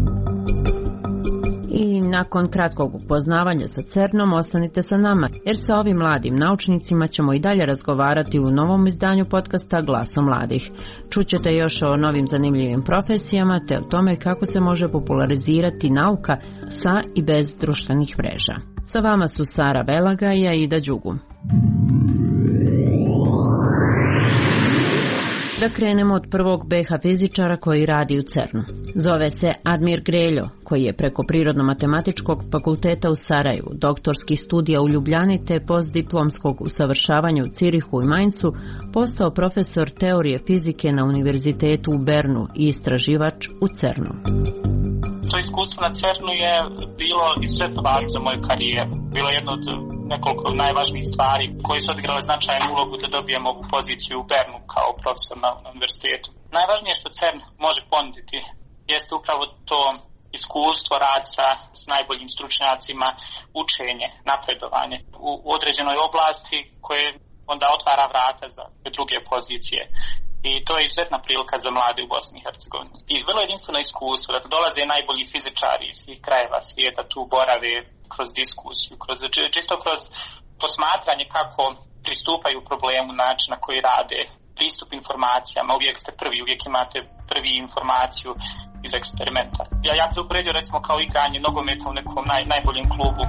I nakon kratkog upoznavanja sa CERN-om ostanite sa nama, jer sa ovim mladim naučnicima ćemo i dalje razgovarati u novom izdanju podcasta Glasom mladih. Čućete još o novim zanimljivim profesijama te o tome kako se može popularizirati nauka sa i bez društvenih mreža. Sa vama su Sara Velaga i Aida Đugu. Da krenemo od prvog be ha fizičara koji radi u cernu. Zove se Admir Greljo, koji je preko Prirodno-matematičkog fakulteta u Sarajevu, doktorskih studija u Ljubljani te postdiplomskog usavršavanja u Cirihu i Mainzu postao profesor teorije fizike na univerzitetu u Bernu i istraživač u cernu. To iskustvo na cernu je bilo izuzetno važno za moju karijeru. Bilo je jedno od nekoliko najvažnijih stvari koje su odigrale značajnu ulogu da dobijemo ovu poziciju u Bernu kao profesor na univerzitetu. Najvažnije što CERN može ponuditi jeste upravo to iskustvo, rad sa, s najboljim stručnjacima, učenje, napredovanje u, u određenoj oblasti koje onda otvara vrata za druge pozicije. I to je izuzetna prilika za mlade u Bosni i Hercegovini. I vrlo jedinstveno iskustvo, da dolaze najbolji fizičari iz svih krajeva svijeta, tu borave kroz diskusiju, kroz, čisto kroz posmatranje kako pristupaju problemu, način na koji rade, pristup informacijama, uvijek ste prvi, uvijek imate prvi informaciju iz eksperimenta. Ja, ja bih uporedio recimo kao igranje nogometa u nekom naj, najboljem klubu.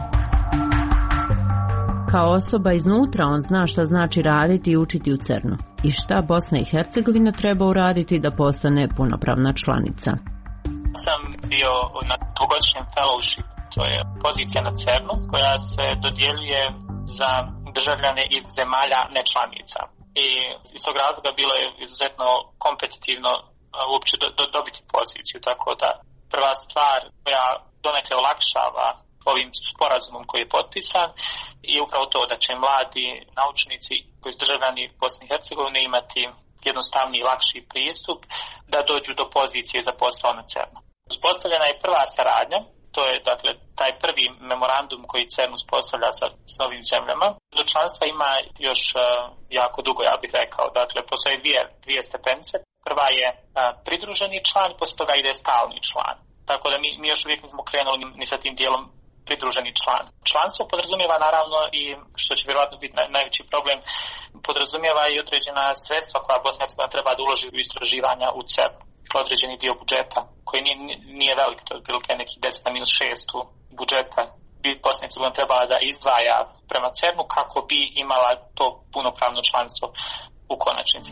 Kao osoba iznutra on zna šta znači raditi i učiti u cernu i šta Bosna i Hercegovina treba uraditi da postane punopravna članica. Sam bio na dvogodišnjem fellowship, to je pozicija na cernu koja se dodjeljuje za državljane iz zemalja nečlanica. I iz tog razloga bilo je izuzetno kompetitivno uopće do, do, dobiti poziciju, tako da prva stvar koja donekle olakšava ovim sporazumom koji je potpisan i upravo to da će mladi naučnici koji su državljani Bosne i Hercegovine imati jednostavniji i lakši pristup da dođu do pozicije za posao na cernu. Uspostavljena je prva saradnja, to je dakle taj prvi memorandum koji CERN uspostavlja sa, s novim zemljama. Do članstva ima još uh, jako dugo, ja bih rekao. Dakle, postoje dvije, dvije stepenice. Prva je uh, pridruženi član, poslije toga ide stalni član. Tako da mi, mi još uvijek nismo krenuli ni, ni sa tim dijelom pridruženi član. Članstvo podrazumijeva naravno i, što će vjerojatno biti naj, najveći problem, podrazumijeva i određena sredstva koja Bosna i Hercegovina treba da uloži u istraživanja u CERN. Određeni dio budžeta, koji nije, nije velik, to je otprilike nekih deset na minus šest budžeta, bi Bosna i Hercegovina trebala da izdvaja prema CERN-u kako bi imala to punopravno članstvo u konačnici.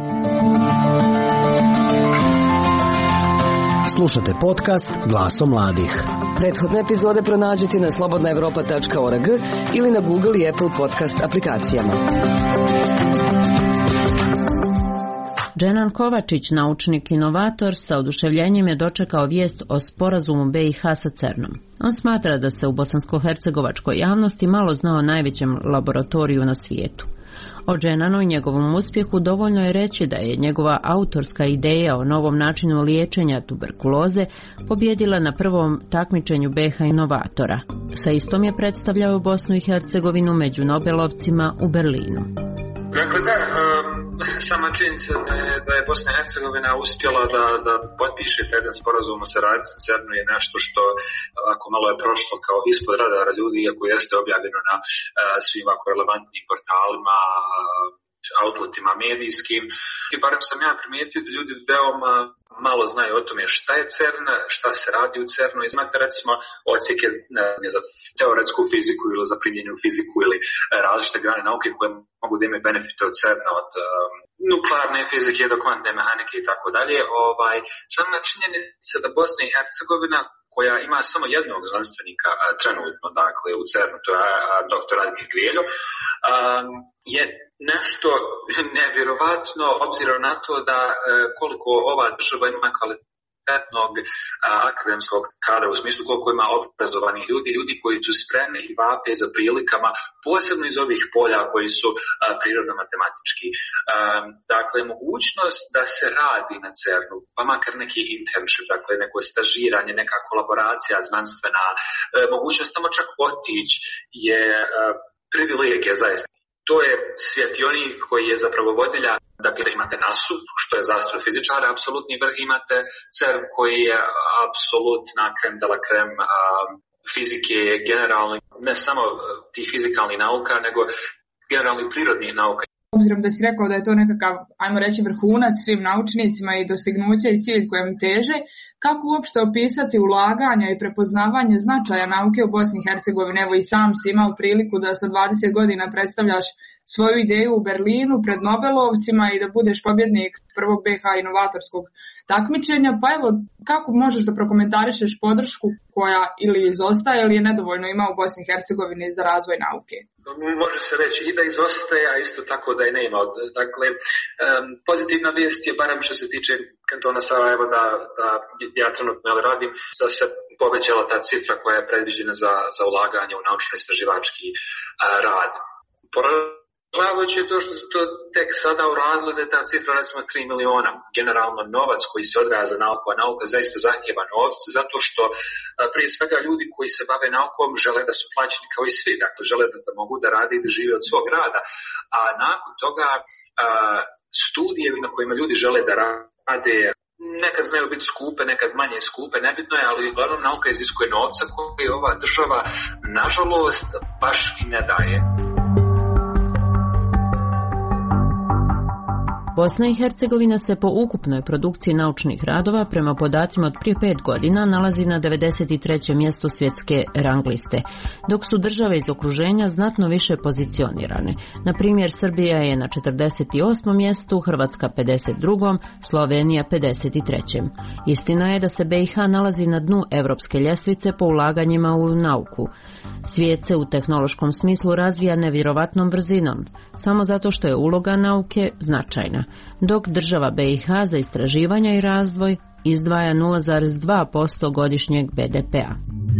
Slušate podcast Glasom mladih. Prethodne epizode pronađite na slobodna evropa tačka org ili na Google i Apple podcast aplikacijama. Dženan Kovačić, naučnik inovator, sa oduševljenjem je dočekao vijest o sporazumu be i ha sa cernom. On smatra da se u bosansko-hercegovačkoj javnosti malo zna o najvećem laboratoriju na svijetu. O Dženanu i njegovom uspjehu dovoljno je reći da je njegova autorska ideja o novom načinu liječenja tuberkuloze pobjedila na prvom takmičenju be ha inovatora. Sa istom je predstavljao Bosnu i Hercegovinu među Nobelovcima u Berlinu. Dakle, da, um, sama činjenica da je, da je Bosna i Hercegovina uspjela da, da potpiše jedan sporazum o saradnji sa CERN-u je nešto što ako malo je prošlo kao ispod radara ljudi, iako jeste objavljeno na uh, svim ovako relevantnim portalima, uh, outletima medijskim. I barem sam ja primijetio da ljudi veoma malo znaju o tome šta je CERN, šta se radi u CERN-u. Imate recimo odsjeke ne, za teoretsku fiziku ili za primjenjenu fiziku ili različite grane nauke koje mogu da imaju benefite od CERN-a, od um, nuklearne fizike do kvantne mehanike i tako dalje. Ovaj, sama činjenica da Bosna i Hercegovina koja ima samo jednog znanstvenika a, trenutno, dakle, u CERN-u, to je a, doktor Admir Greljo, um, je nešto nevjerovatno obzirom na to da e, koliko ova država ima kvalitetnog a, akademskog kadra, u smislu koliko ima obrazovanih ljudi, ljudi koji su spremni i vape za prilikama, posebno iz ovih polja koji su a, prirodno-matematički. A, dakle, mogućnost da se radi na CERN-u, pa makar neki internship, dakle neko stažiranje, neka kolaboracija znanstvena, a, mogućnost tamo čak otići je a, privilegija zaista. To je svjetionik koji je zapravo vodilja, dakle imate nasu, što je za astrofizičara apsolutni vrh, imate CERN koji je apsolutna krem de la krem a, fizike, generalno, ne samo tih fizikalnih nauka, nego generalnih prirodnih nauka. Obzirom da si rekao da je to nekakav, ajmo reći, vrhunac svim naučnicima i dostignuće i cilj kojem teže, kako uopšte opisati ulaganja i prepoznavanje značaja nauke u Bosni i Hercegovini? Evo i sam si imao priliku da sa dvadeset godina predstavljaš svoju ideju u Berlinu pred Nobelovcima i da budeš pobjednik prvog B H inovatorskog takmičenja. Pa evo, kako možeš da prokomentarišeš podršku koja ili izostaje ili je nedovoljno ima u Bosni i Hercegovini za razvoj nauke? Može se reći i da izostaje, a isto tako da je nema. Dakle, pozitivna vijest je, barem što se tiče kantona Sarajevo, da, da ja trenutno radim, da se povećala ta cifra koja je predviđena za, za ulaganje u naučno-istraživački rad. Poražavajuće je to što su to tek sada uradili da je ta cifra recimo tri miliona. Generalno novac koji se odvaja za nauku, a nauka zaista zahtjeva novac, zato što prije svega ljudi koji se bave naukom žele da su plaćeni kao i svi, dakle žele da, da mogu da rade i da žive od svog rada, a nakon toga a, studije na kojima ljudi žele da rade nekad znaju biti skupe, nekad manje skupe, nebitno je, ali uglavnom nauka iziskuje novca koji ova država nažalost baš i ne daje. Bosna i Hercegovina se po ukupnoj produkciji naučnih radova prema podacima od prije pet godina nalazi na devedeset trećem mjestu svjetske rang liste, dok su države iz okruženja znatno više pozicionirane. Na primjer, Srbija je na četrdeset osmom mjestu, Hrvatska pedeset drugom, Slovenija pedeset trećem Istina je da se B i H nalazi na dnu europske ljestvice po ulaganjima u nauku. Svijet se u tehnološkom smislu razvija nevjerovatnom brzinom, samo zato što je uloga nauke značajna, dok država B i H za istraživanja i razvoj izdvaja nula zarez dva posto godišnjeg B D P-a.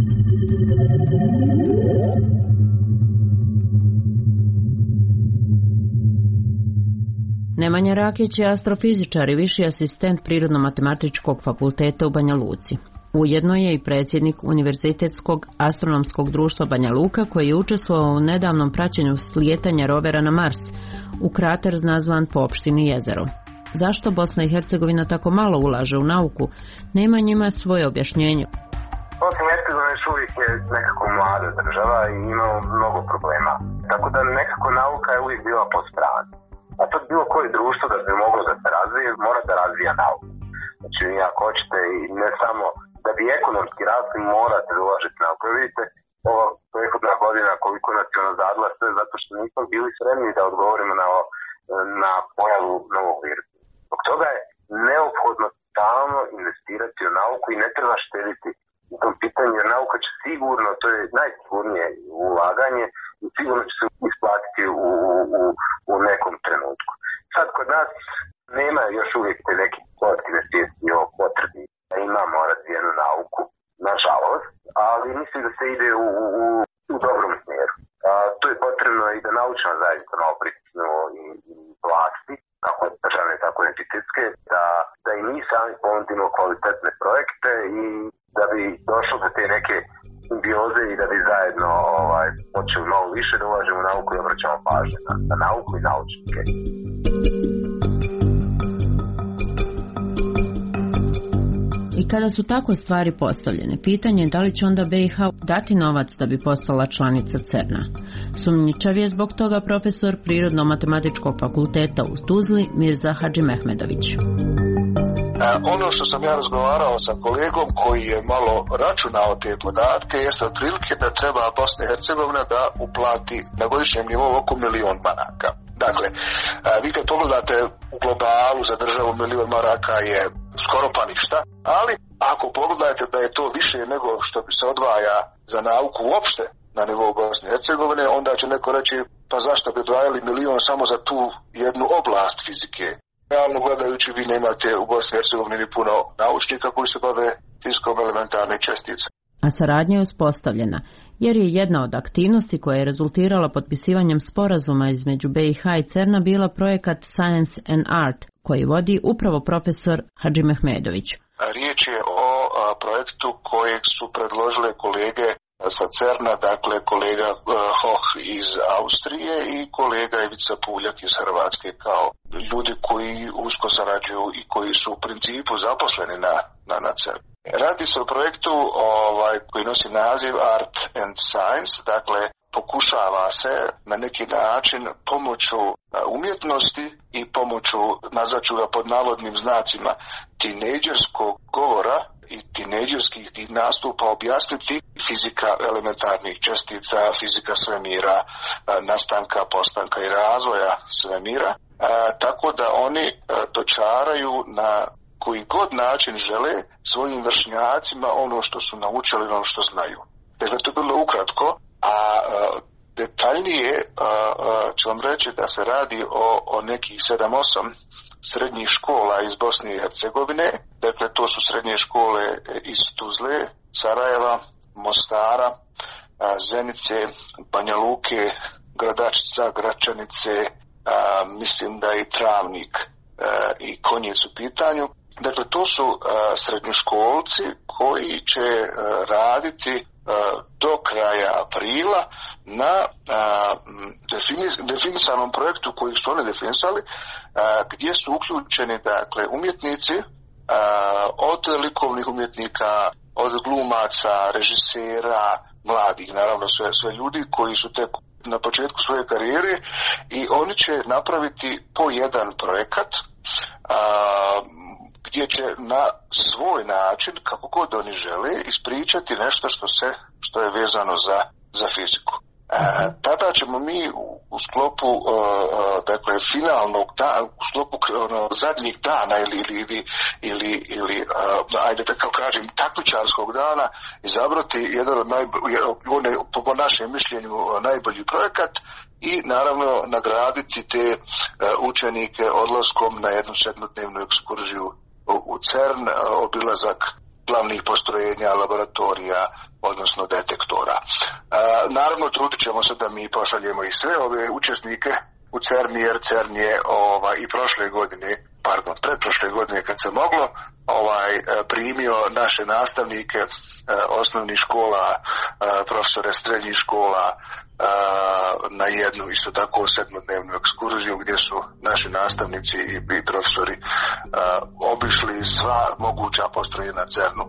Nemanja Rakić je astrofizičar i viši asistent Prirodno-matematičkog fakulteta u Banja Luci. Ujedno je i predsjednik Univerzitetskog astronomskog društva Banja Luka, koji je učestvovao u nedavnom praćenju slijetanja rovera na Mars, u krater nazvan po opštini Jezero. Zašto Bosna i Hercegovina tako malo ulaže u nauku? Nema njima svoje objašnjenje. Bosna i Hercegovina još uvijek je nekako mlada država i ima mnogo problema. Tako da nekako nauka je uvijek bila po strani. A to bilo koje društvo da bi moglo da se razvije, mora da razvija nauku. Znači, ako hoćete i ne samo da bi ekonomski rasli, morate da ulažete nauku. Vidite, ova prethodna godina koliko nas je nazadila sve zato što nismo bili spremni da odgovorimo na, na pojavu novog virusa. Zbog toga je neophodno stalno investirati u nauku i ne treba štediti u tom pitanju, jer nauka će sigurno, to je najsigurnije ulaganje i sigurno će se isplatiti u, u, u nekom trenutku. Sad kod nas nema još uvijek te neke kolektivne svijesti o potrebi da imamo razvijenu nauku, nažalost, ali mislim da se ide u, u, u dobrom smjeru. A, tu je potrebno i da naučna zajednica malo pritisnu i, i vlasti, kako državne, tako i entitetske, da, da i mi sami ponudimo kvalitetne projekte i da bi došlo do te neke simbioze i da bi zajedno ovaj, počeli malo više da ulažemo u nauku i obraćamo pažnje na, na nauku i naučnike. I kada su tako stvari postavljene, pitanje je da li će onda B i H dati novac da bi postala članica CERN-a. Sumnjičav je zbog toga profesor Prirodno-matematičkog fakulteta u Tuzli Mirza Hadžimehmedović. Ono što sam ja razgovarao sa kolegom koji je malo računao te podatke jeste otprilike da treba Bosna i Hercegovina da uplati na godišnjem nivou oko milion maraka. Dakle, vi kad pogledate u globalu za državu milion maraka je skoro pa ništa, ali ako pogledate da je to više nego što bi se odvaja za nauku uopšte na nivou Bosne i Hercegovine, onda će neko reći pa zašto bi odvajali milion samo za tu jednu oblast fizike. Realno gledajući, vi nemate u Bosni i Hercegovini ni puno naučnika koji se bave fizikom elementarnih čestica. A saradnja je uspostavljena, jer je jedna od aktivnosti koja je rezultirala potpisivanjem sporazuma između B i H i CERN-a bila projekat Science and Art, koji vodi upravo profesor Hadžimehmedović. Riječ je o a, projektu kojeg su predložile kolege sa CERN-a, dakle kolega uh, Hoh iz Austrije i kolega Ivica Puljak iz Hrvatske, kao ljudi koji usko sarađuju i koji su u principu zaposleni na, na, na CERN. Radi se o projektu ovaj, koji nosi naziv Art and Science, dakle pokušava se na neki način pomoću umjetnosti i pomoću, nazvaću ga pod navodnim znacima, tinejdžerskog govora i tinejdžerskih tih nastupa objasniti fizika elementarnih čestica, fizika svemira, nastanka, postanka i razvoja svemira, tako da oni dočaraju na koji god način žele svojim vršnjacima ono što su naučili, ono što znaju. Dakle, to je bilo ukratko, a detaljnije ću vam reći da se radi o, o nekih sedam osam srednjih škola iz Bosne i Hercegovine. Dakle, to su srednje škole iz Tuzle, Sarajeva, Mostara, Zenice, Banja Luke, Gradačca, Gračanice, mislim da i Travnik i Konjic u pitanju. Dakle, to su srednjoškolci koji će raditi do kraja aprila na definisanom projektu koji su oni definisali, gdje su uključeni, dakle, umjetnici od likovnih umjetnika, od glumaca, režisera, mladih, naravno sve, sve ljudi koji su tek na početku svoje karijere, i oni će napraviti po jedan projekat gdje će na svoj način, kako god oni žele, ispričati nešto što se što je vezano za, za fiziku. E, tada ćemo mi u, u sklopu uh, dakle finalnog dana, u sklopu ono, zadnjih dana ili ili ili, ili uh, ajde da kao kažem takmičarskog dana izabrati jedan od najbolji, po našem mišljenju najbolji projekat i naravno nagraditi te uh, učenike odlaskom na jednu sedmodnevnu ekskurziju u, u CERN, uh, obilazak glavnih postrojenja, laboratorija, odnosno detektora. E, naravno, trudit ćemo se da mi pošaljemo i sve ove učesnike u CERN, jer CERN je ovaj, i prošle godine, pardon, pretprošle godine kad se moglo, ovaj, primio naše nastavnike e, osnovnih škola, e, profesore srednjih škola e, na jednu isto tako sedmodnevnu ekskurziju gdje su naši nastavnici i, i profesori e, obišli sva moguća postrojenja na CERN-u.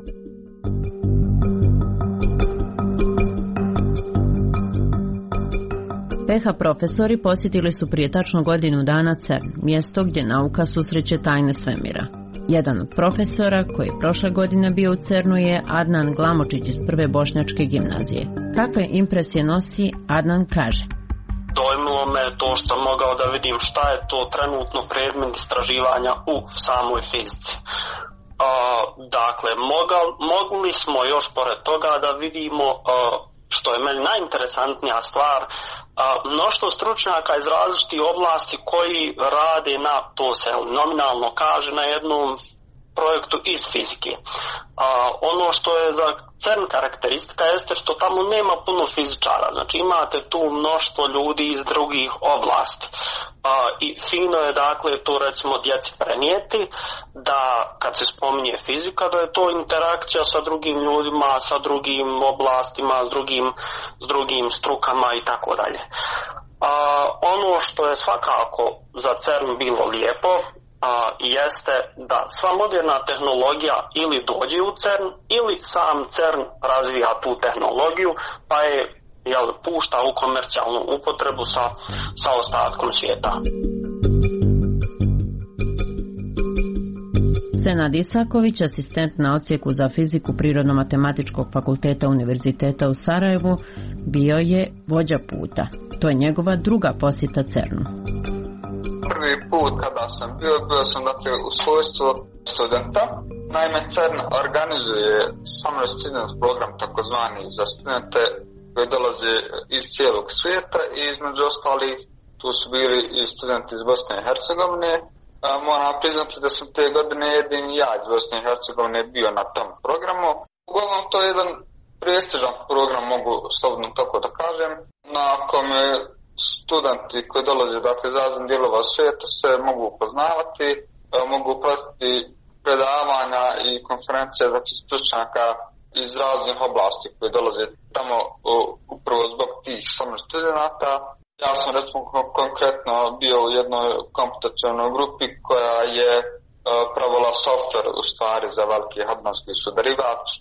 P H profesori posjetili su prije tačno godinu dana CERN, mjesto gdje nauka susreće tajne svemira. Jedan od profesora koji je prošle godine bio u CERN-u je Adnan Glamočić iz prve bošnjačke gimnazije. Kakve impresije nosi, Adnan kaže. Dojmilo me to što sam mogao da vidim šta je to trenutno predmet istraživanja u samoj fizici. Uh, dakle, mogal, mogli smo još pored toga da vidimo, uh, što je meni najinteresantnija stvar, mnoštvo stručnjaka iz različitih oblasti koji rade na, to se nominalno kaže, na jednom projektu iz fizike. A, ono što je za CERN karakteristika jeste što tamo nema puno fizičara, znači imate tu mnoštvo ljudi iz drugih oblasti. A, i fino je dakle to recimo djeci prenijeti da kad se spominje fizika da je to interakcija sa drugim ljudima, sa drugim oblastima, s drugim, s drugim strukama i tako dalje. Ono što je svakako za CERN bilo lijepo a, jeste da sva moderna tehnologija ili dođe u CERN ili sam CERN razvija tu tehnologiju pa je jel, pušta u komercijalnu upotrebu sa, sa ostatkom svijeta. Senad Isaković, asistent na odsjeku za fiziku Prirodno-matematičkog fakulteta Univerziteta u Sarajevu, bio je vođa puta. To je njegova druga posjeta CERN-u. Prvi put kada sam bio, bio sam dakle u svojstvu studenta. Naime, CERN organizuje Summer Student program, takozvani za studente koji dolaze iz cijelog svijeta i između ostalih tu su bili i studenti iz Bosne i Hercegovine. Moram priznati da sam te godine jedini ja iz Bosne i Hercegovine bio na tom programu. Uglavnom to je jedan prestižan program, mogu slobodno tako da kažem, na kome studenti koji dolaze dakle, iz raznih dijelova svijeta se mogu upoznavati, mogu pratiti predavanja i konferencije znači, stručnjaka iz raznih oblasti koji dolaze tamo upravo zbog tih samih studenata. Ja sam recimo konkretno bio u jednoj komputacionalnoj grupi koja je pravila software u stvari za veliki hadronski sudarivač.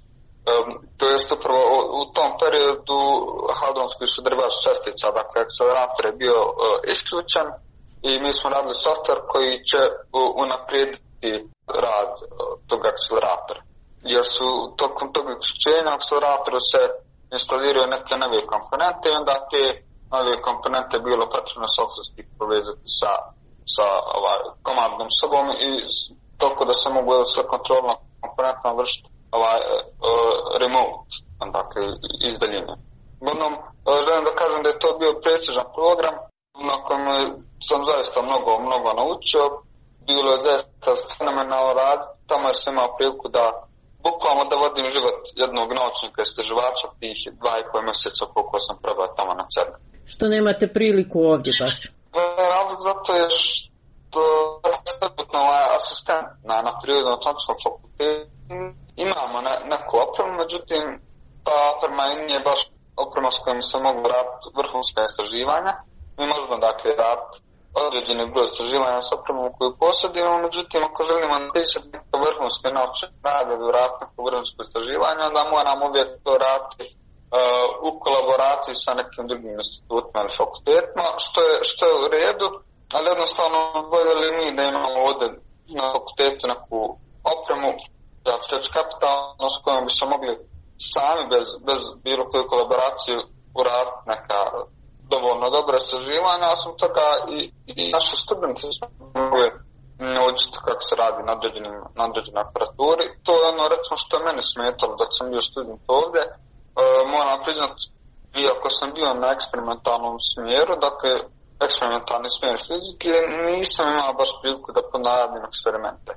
to jest upravo u tom periodu hadronski sudarivač čestica, dakle akcelerator je bio isključen i mi smo radili softver koji će unaprijediti rad tog akceleratora. Jer su tokom tog isključenja akceleratora se instaliraju neke nove komponente i onda te nove komponente bilo potrebno softverski povezati sa, sa ovaj, komandnom sobom i toliko da se mogu sve kontrolno komponentno vršiti ovaj, uh, remote, dakle iz daljine. Uglavnom, želim da kažem da je to bio precižan program na kojem sam zaista mnogo, mnogo naučio. Bilo je zaista fenomenalno rad, tamo jer sam imao priliku da bukvalno da vodim život jednog naučnika istraživača tih dva i pol mjeseca koliko sam probao tamo na CERN-u. Što nemate priliku ovdje baš? Razlog zato je što je ovaj asistent na, na Prirodno-atomskom fakultetu. Imamo ne, neku opremu, međutim ta oprema nije baš oprema s kojom se mogu raditi vrhunska istraživanja. Mi možemo dakle raditi određeni broj istraživanja s opremom koju posjedimo, međutim ako želimo napisati neko vrhunske naučne rade ili raditi neko vrhunsko istraživanje, onda moramo uvijek to raditi uh, u kolaboraciji sa nekim drugim institutima ili fakultetima, što je, što je u redu, ali jednostavno voljeli mi da imamo ovdje na fakultetu neku opremu, ja ću reći kapitalno, s kojom bi se mogli sami bez, bez bilo koju kolaboraciju uraditi neka dovoljno dobra istraživanja, a sam toga i, i naši studenti su mogli naučiti kako se radi na određenoj aparaturi. To je ono, recimo, što je meni smetalo dok sam bio student ovdje. E, moram priznati, iako sam bio na eksperimentalnom smjeru, dakle, eksperimentalni smjer fizike, nisam imao baš priliku da ponavljam eksperimente.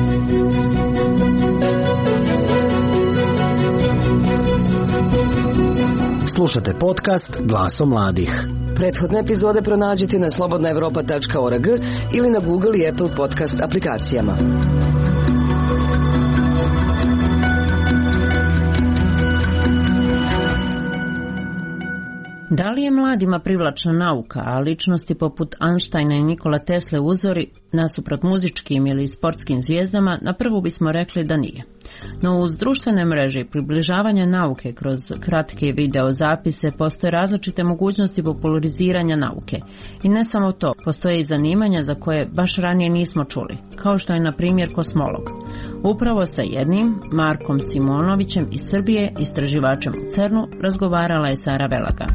Slušate podcast Glasom mladih. Prethodne epizode pronađite na slobodna evropa tačka org ili na Google i Apple podcast aplikacijama. Da li je mladima privlačna nauka, a ličnosti poput Einsteina i Nikola Tesle uzori, nasuprot muzičkim ili sportskim zvijezdama, na prvu bismo rekli da nije. No uz društvene mreže i približavanje nauke kroz kratke video zapise postoje različite mogućnosti populariziranja nauke. I ne samo to, postoje i zanimanja za koje baš ranije nismo čuli, kao što je na primjer kosmolog. Upravo sa jednim, Markom Simonovićem iz Srbije, istraživačem u CERN-u, razgovarala je Sara Velaga.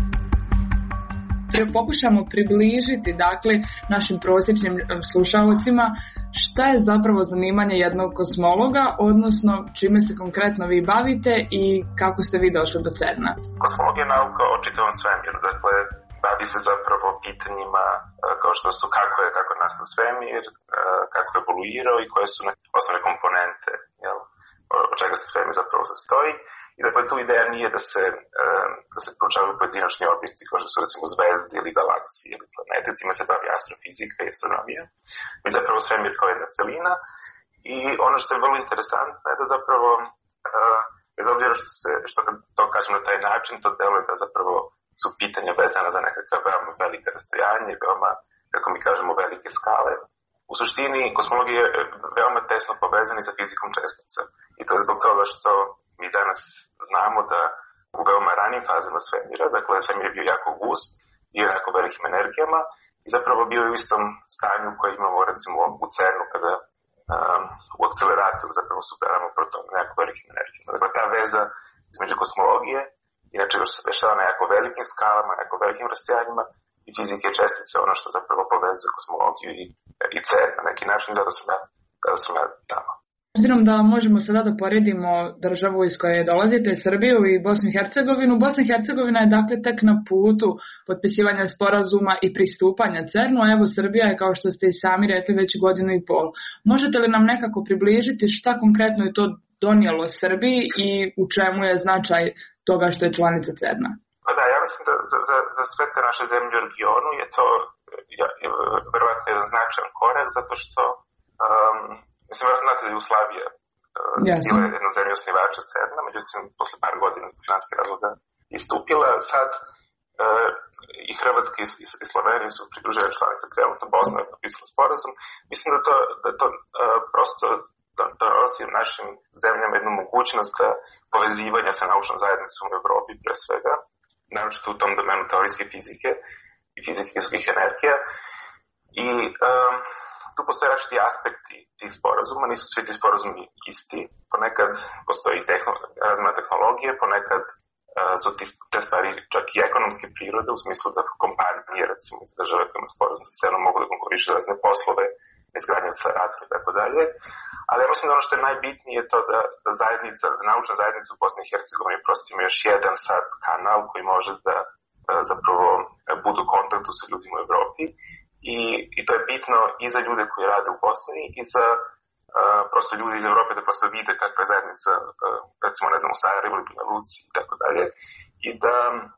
Pokušamo približiti dakle našim prosječnim slušalcima šta je zapravo zanimanje jednog kosmologa, odnosno čime se konkretno vi bavite i kako ste vi došli do CERN-a. Kosmologija je nauka o čitavom svemiru, dakle bavi se zapravo pitanjima kao što su kako je kako je nastao svemir, kako je evoluirao i koje su osnovne komponente, jel, od čega se svemir zapravo sastoji. I dakle, tu ideja nije da se, da se proučavaju pojedinačni objekti kao što su recimo zvezde ili galaksije ili planete, time se bavi astrofizika i astronomija. Mi zapravo svemir kao jedna celina i ono što je vrlo interesantno je da zapravo, bez obzira što, se, što kad to kažem na taj način, to deluje da zapravo su pitanja vezana za nekakve veoma velike rastojanje, veoma, kako mi kažemo, velike skale. U suštini, kosmologija je veoma tesno povezana sa fizikom čestica. I to je zbog toga što mi danas znamo da u veoma ranim fazama svemira, dakle svemir je bio jako gust, bio jako velikim energijama i zapravo bio u istom stanju koje imamo recimo u CERN-u kada um, u akceleratoru zapravo superamo proton jako velikim energijama. Dakle, ta veza između kosmologije i nečega što se dešava na jako velikim skalama, na jako velikim rastojanjima i fizike čestice, ono što zapravo povezuje kosmologiju i, i CERN na neki način, zato sam ja, zato sam ja tamo. Obzirom da možemo sada da poredimo državu iz koje dolazite, Srbiju i Bosnu i Hercegovinu, Bosna i Hercegovina je dakle tek na putu potpisivanja sporazuma i pristupanja CERN-u, a evo Srbija je, kao što ste i sami rekli, već godinu i pol. Možete li nam nekako približiti šta konkretno je to donijelo Srbiji i u čemu je značaj toga što je članica CERN-a? Pa da, ja mislim da za, za, za sve te naše zemlje u regionu je to ja, verovatno jedan značajan korak, zato što um, mislim, vjerojatno znate da je Jugoslavija uh, bila jedna zemlja osnivača CERN-a, međutim, posle par godina zbog financijskih razloga istupila. Sad uh, i Hrvatska i, i, i Slovenija su pridružene članice, trenutno Bosna je potpisala sporazum. Mislim da to, da to uh, prosto donosi našim zemljama jednu mogućnost da povezivanja sa naučnom zajednicom u Evropi pre svega, naročito u tom domenu teorijske fizike i fizike visokih energija. I um, tu postoje različiti aspekti tih sporazuma, nisu svi ti sporazumi isti, ponekad postoji tehno, razmena tehnologije, ponekad uh, su ti, te stvari čak i ekonomske prirode, u smislu da kompanije, recimo iz države kojima sporazum sa cenom mogu da konkurišu razne poslove, izgradnje akceleratora i tako dalje. Ali ja mislim da ono što je najbitnije je to da, da zajednica, da naučna zajednica u Bosni i Hercegovini prosto ima još jedan sad kanal koji može da, da zapravo budu u kontaktu sa ljudima u Evropi. I, i to je bitno i za ljude koji rade u Bosni i za uh, prosto ljudi iz Evrope da prosto vide kakva je zajednica, uh, recimo ne znam u Sarajevu ili na Luci i tako dalje. I da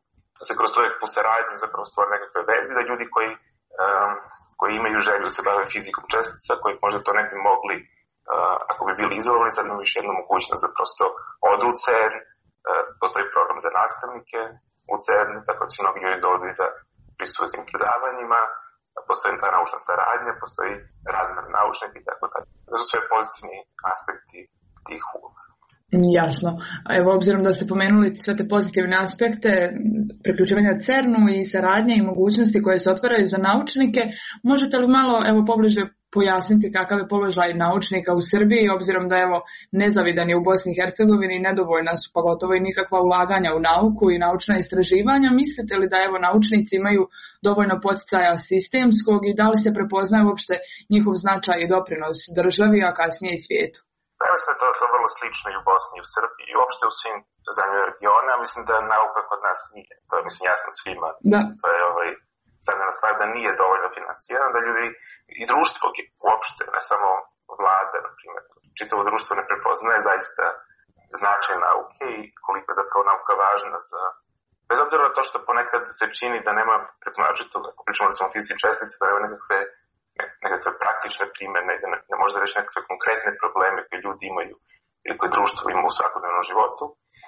se kroz tu saradnju zapravo stvore nekakve veze, da ljudi koji Um, koji imaju želju da se bave fizikom čestica, koji možda to ne bi mogli uh, ako bi bili izolovani, sad imaju još jednu mogućnost da prosto odu u CERN, uh, postoji program za nastavnike u CERN, tako da će mnogi ljudi dođu da prisutuju tim predavanjima, postoji ta naučna saradnja, postoji razmjer naučnika i tako dalje. To su sve pozitivni aspekti tih uloga. Jasno. Evo, obzirom da ste pomenuli sve te pozitivne aspekte priključivanja CERN-u i saradnje i mogućnosti koje se otvaraju za naučnike, možete li malo evo pobliže pojasniti kakav je položaj naučnika u Srbiji, obzirom da evo nezavidan je u Bosni i Hercegovini i nedovoljna su pa gotovo i nikakva ulaganja u nauku i naučna istraživanja. Mislite li da evo naučnici imaju dovoljno poticaja sistemskog i da li se prepoznaje uopšte njihov značaj i doprinos državi, a kasnije i svijetu? Ja mislim da to, to vrlo slično i u Bosni i u Srbiji i uopšte u svim zemljama regiona. Mislim da nauka kod nas nije. To je mislim jasno svima. Da. To je ovaj, zadnjena stvar da nije dovoljno finansirano, da ljudi i društvo uopšte, ne samo vlada, na primjer, čitavo društvo ne prepoznaje zaista značaj nauke i koliko je zapravo nauka važna za... Bez obzira na to što ponekad se čini da nema, recimo načito, ako pričamo da smo o fizici čestice, da nema nekakve nekakve praktične primjene, ne, ne može reći nekakve konkretne probleme koje ljudi imaju ili koje društvo ima u svakodnevnom životu.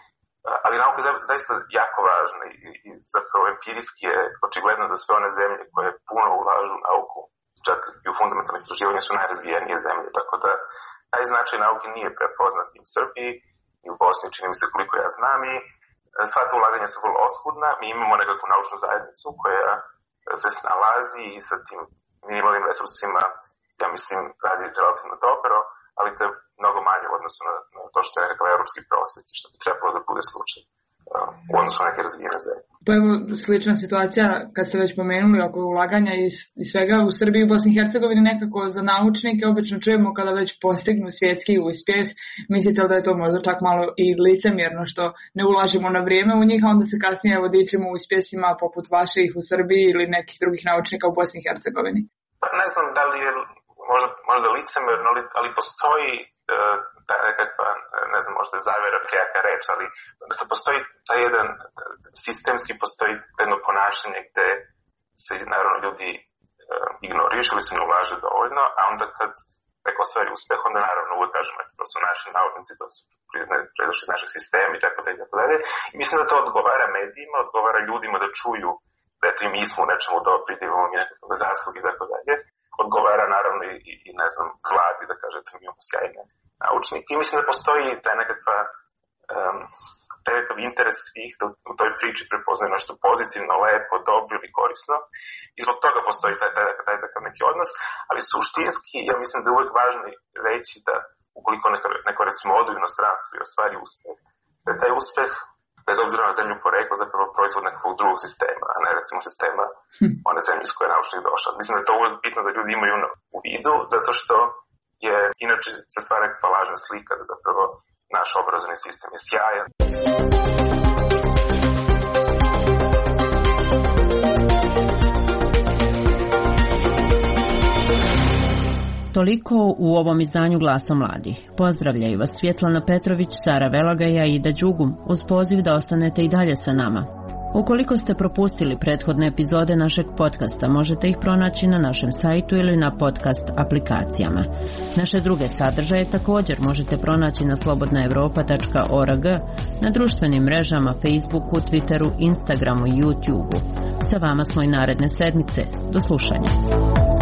Ali nauka je zaista jako važna i, i zapravo empirijski je očigledno da sve one zemlje koje puno ulažu u nauku, čak i u fundamentalne istraživanje, su najrazvijenije zemlje, tako da taj značaj nauke nije prepoznat i u Srbiji i u Bosni, čini mi se koliko ja znam, i sva ta ulaganja su vrlo oskudna. Mi imamo nekakvu naučnu zajednicu koja se snalazi i sa tim minimalnim resursima, ja mislim, radi relativno dobro, ali to je mnogo manje u odnosu na, na to što je nekakav evropski prosek i što bi trebalo da bude slučaj uh, u odnosu na neke razvijene zemlje. Pa evo, slična situacija, kad ste već pomenuli oko ulaganja i, i svega u Srbiji i Bosni i Hercegovini, nekako za naučnike obično čujemo kada već postignu svjetski uspjeh. Mislite li da je to možda čak malo i licemjerno što ne ulažemo na vrijeme u njih, a onda se kasnije evo dičimo uspjesima poput vaših u Srbiji ili nekih drugih naučnika u Bosni i Hercegovini? Pa ne znam da li je možda, možda licemjerno, ali, ali postoji uh, ta nekakva, ne znam, možda je zavjera prijaka reč, ali dakle, postoji taj jedan sistemski, postoji jedno ponašanje gde se naravno ljudi uh, ignorišu ili se ne ulaže dovoljno, a onda kad neko ostvari uspeh, onda naravno uvijek kažemo, to su naši naučnici, to su predošli iz našeg sistema i tako dalje, tako dalje. I mislim da to odgovara medijima, odgovara ljudima da čuju da eto i mi smo u nečemu dobri, da imamo mi nekakve zasluge i tako dalje. Odgovara naravno i, i, i ne znam, vladi da kaže da mi imamo sjajne naučnike. I mislim da postoji taj nekakva um, taj nekakav interes svih da u toj priči prepoznaju nešto pozitivno, lepo, dobro ili korisno. I zbog toga postoji taj, taj, taj takav neki odnos. Ali suštinski, ja mislim da je uvijek važno reći da ukoliko neko, neko recimo ode u inostranstvo i ostvari uspeh, da je taj uspeh bez obzira na zemlju porekla, zapravo proizvod nekakvog drugog sistema, a ne recimo sistema one zemlje s koje je naučnik došao. Mislim da je to uvijek bitno da ljudi imaju u vidu, zato što je inače se stvara nekakva lažna slika da zapravo naš obrazovni sistem je sjajan. Toliko u ovom izdanju Glasa mladih. Pozdravljaju vas Svjetlana Petrović, Sara Velagaja i Ida Đugum, uz poziv da ostanete i dalje sa nama. Ukoliko ste propustili prethodne epizode našeg podcasta, možete ih pronaći na našem sajtu ili na podcast aplikacijama. Naše druge sadržaje također možete pronaći na slobodna evropa tačka org, na društvenim mrežama Facebooku, Twitteru, Instagramu i YouTubeu. Sa vama smo i naredne sedmice. Do slušanja.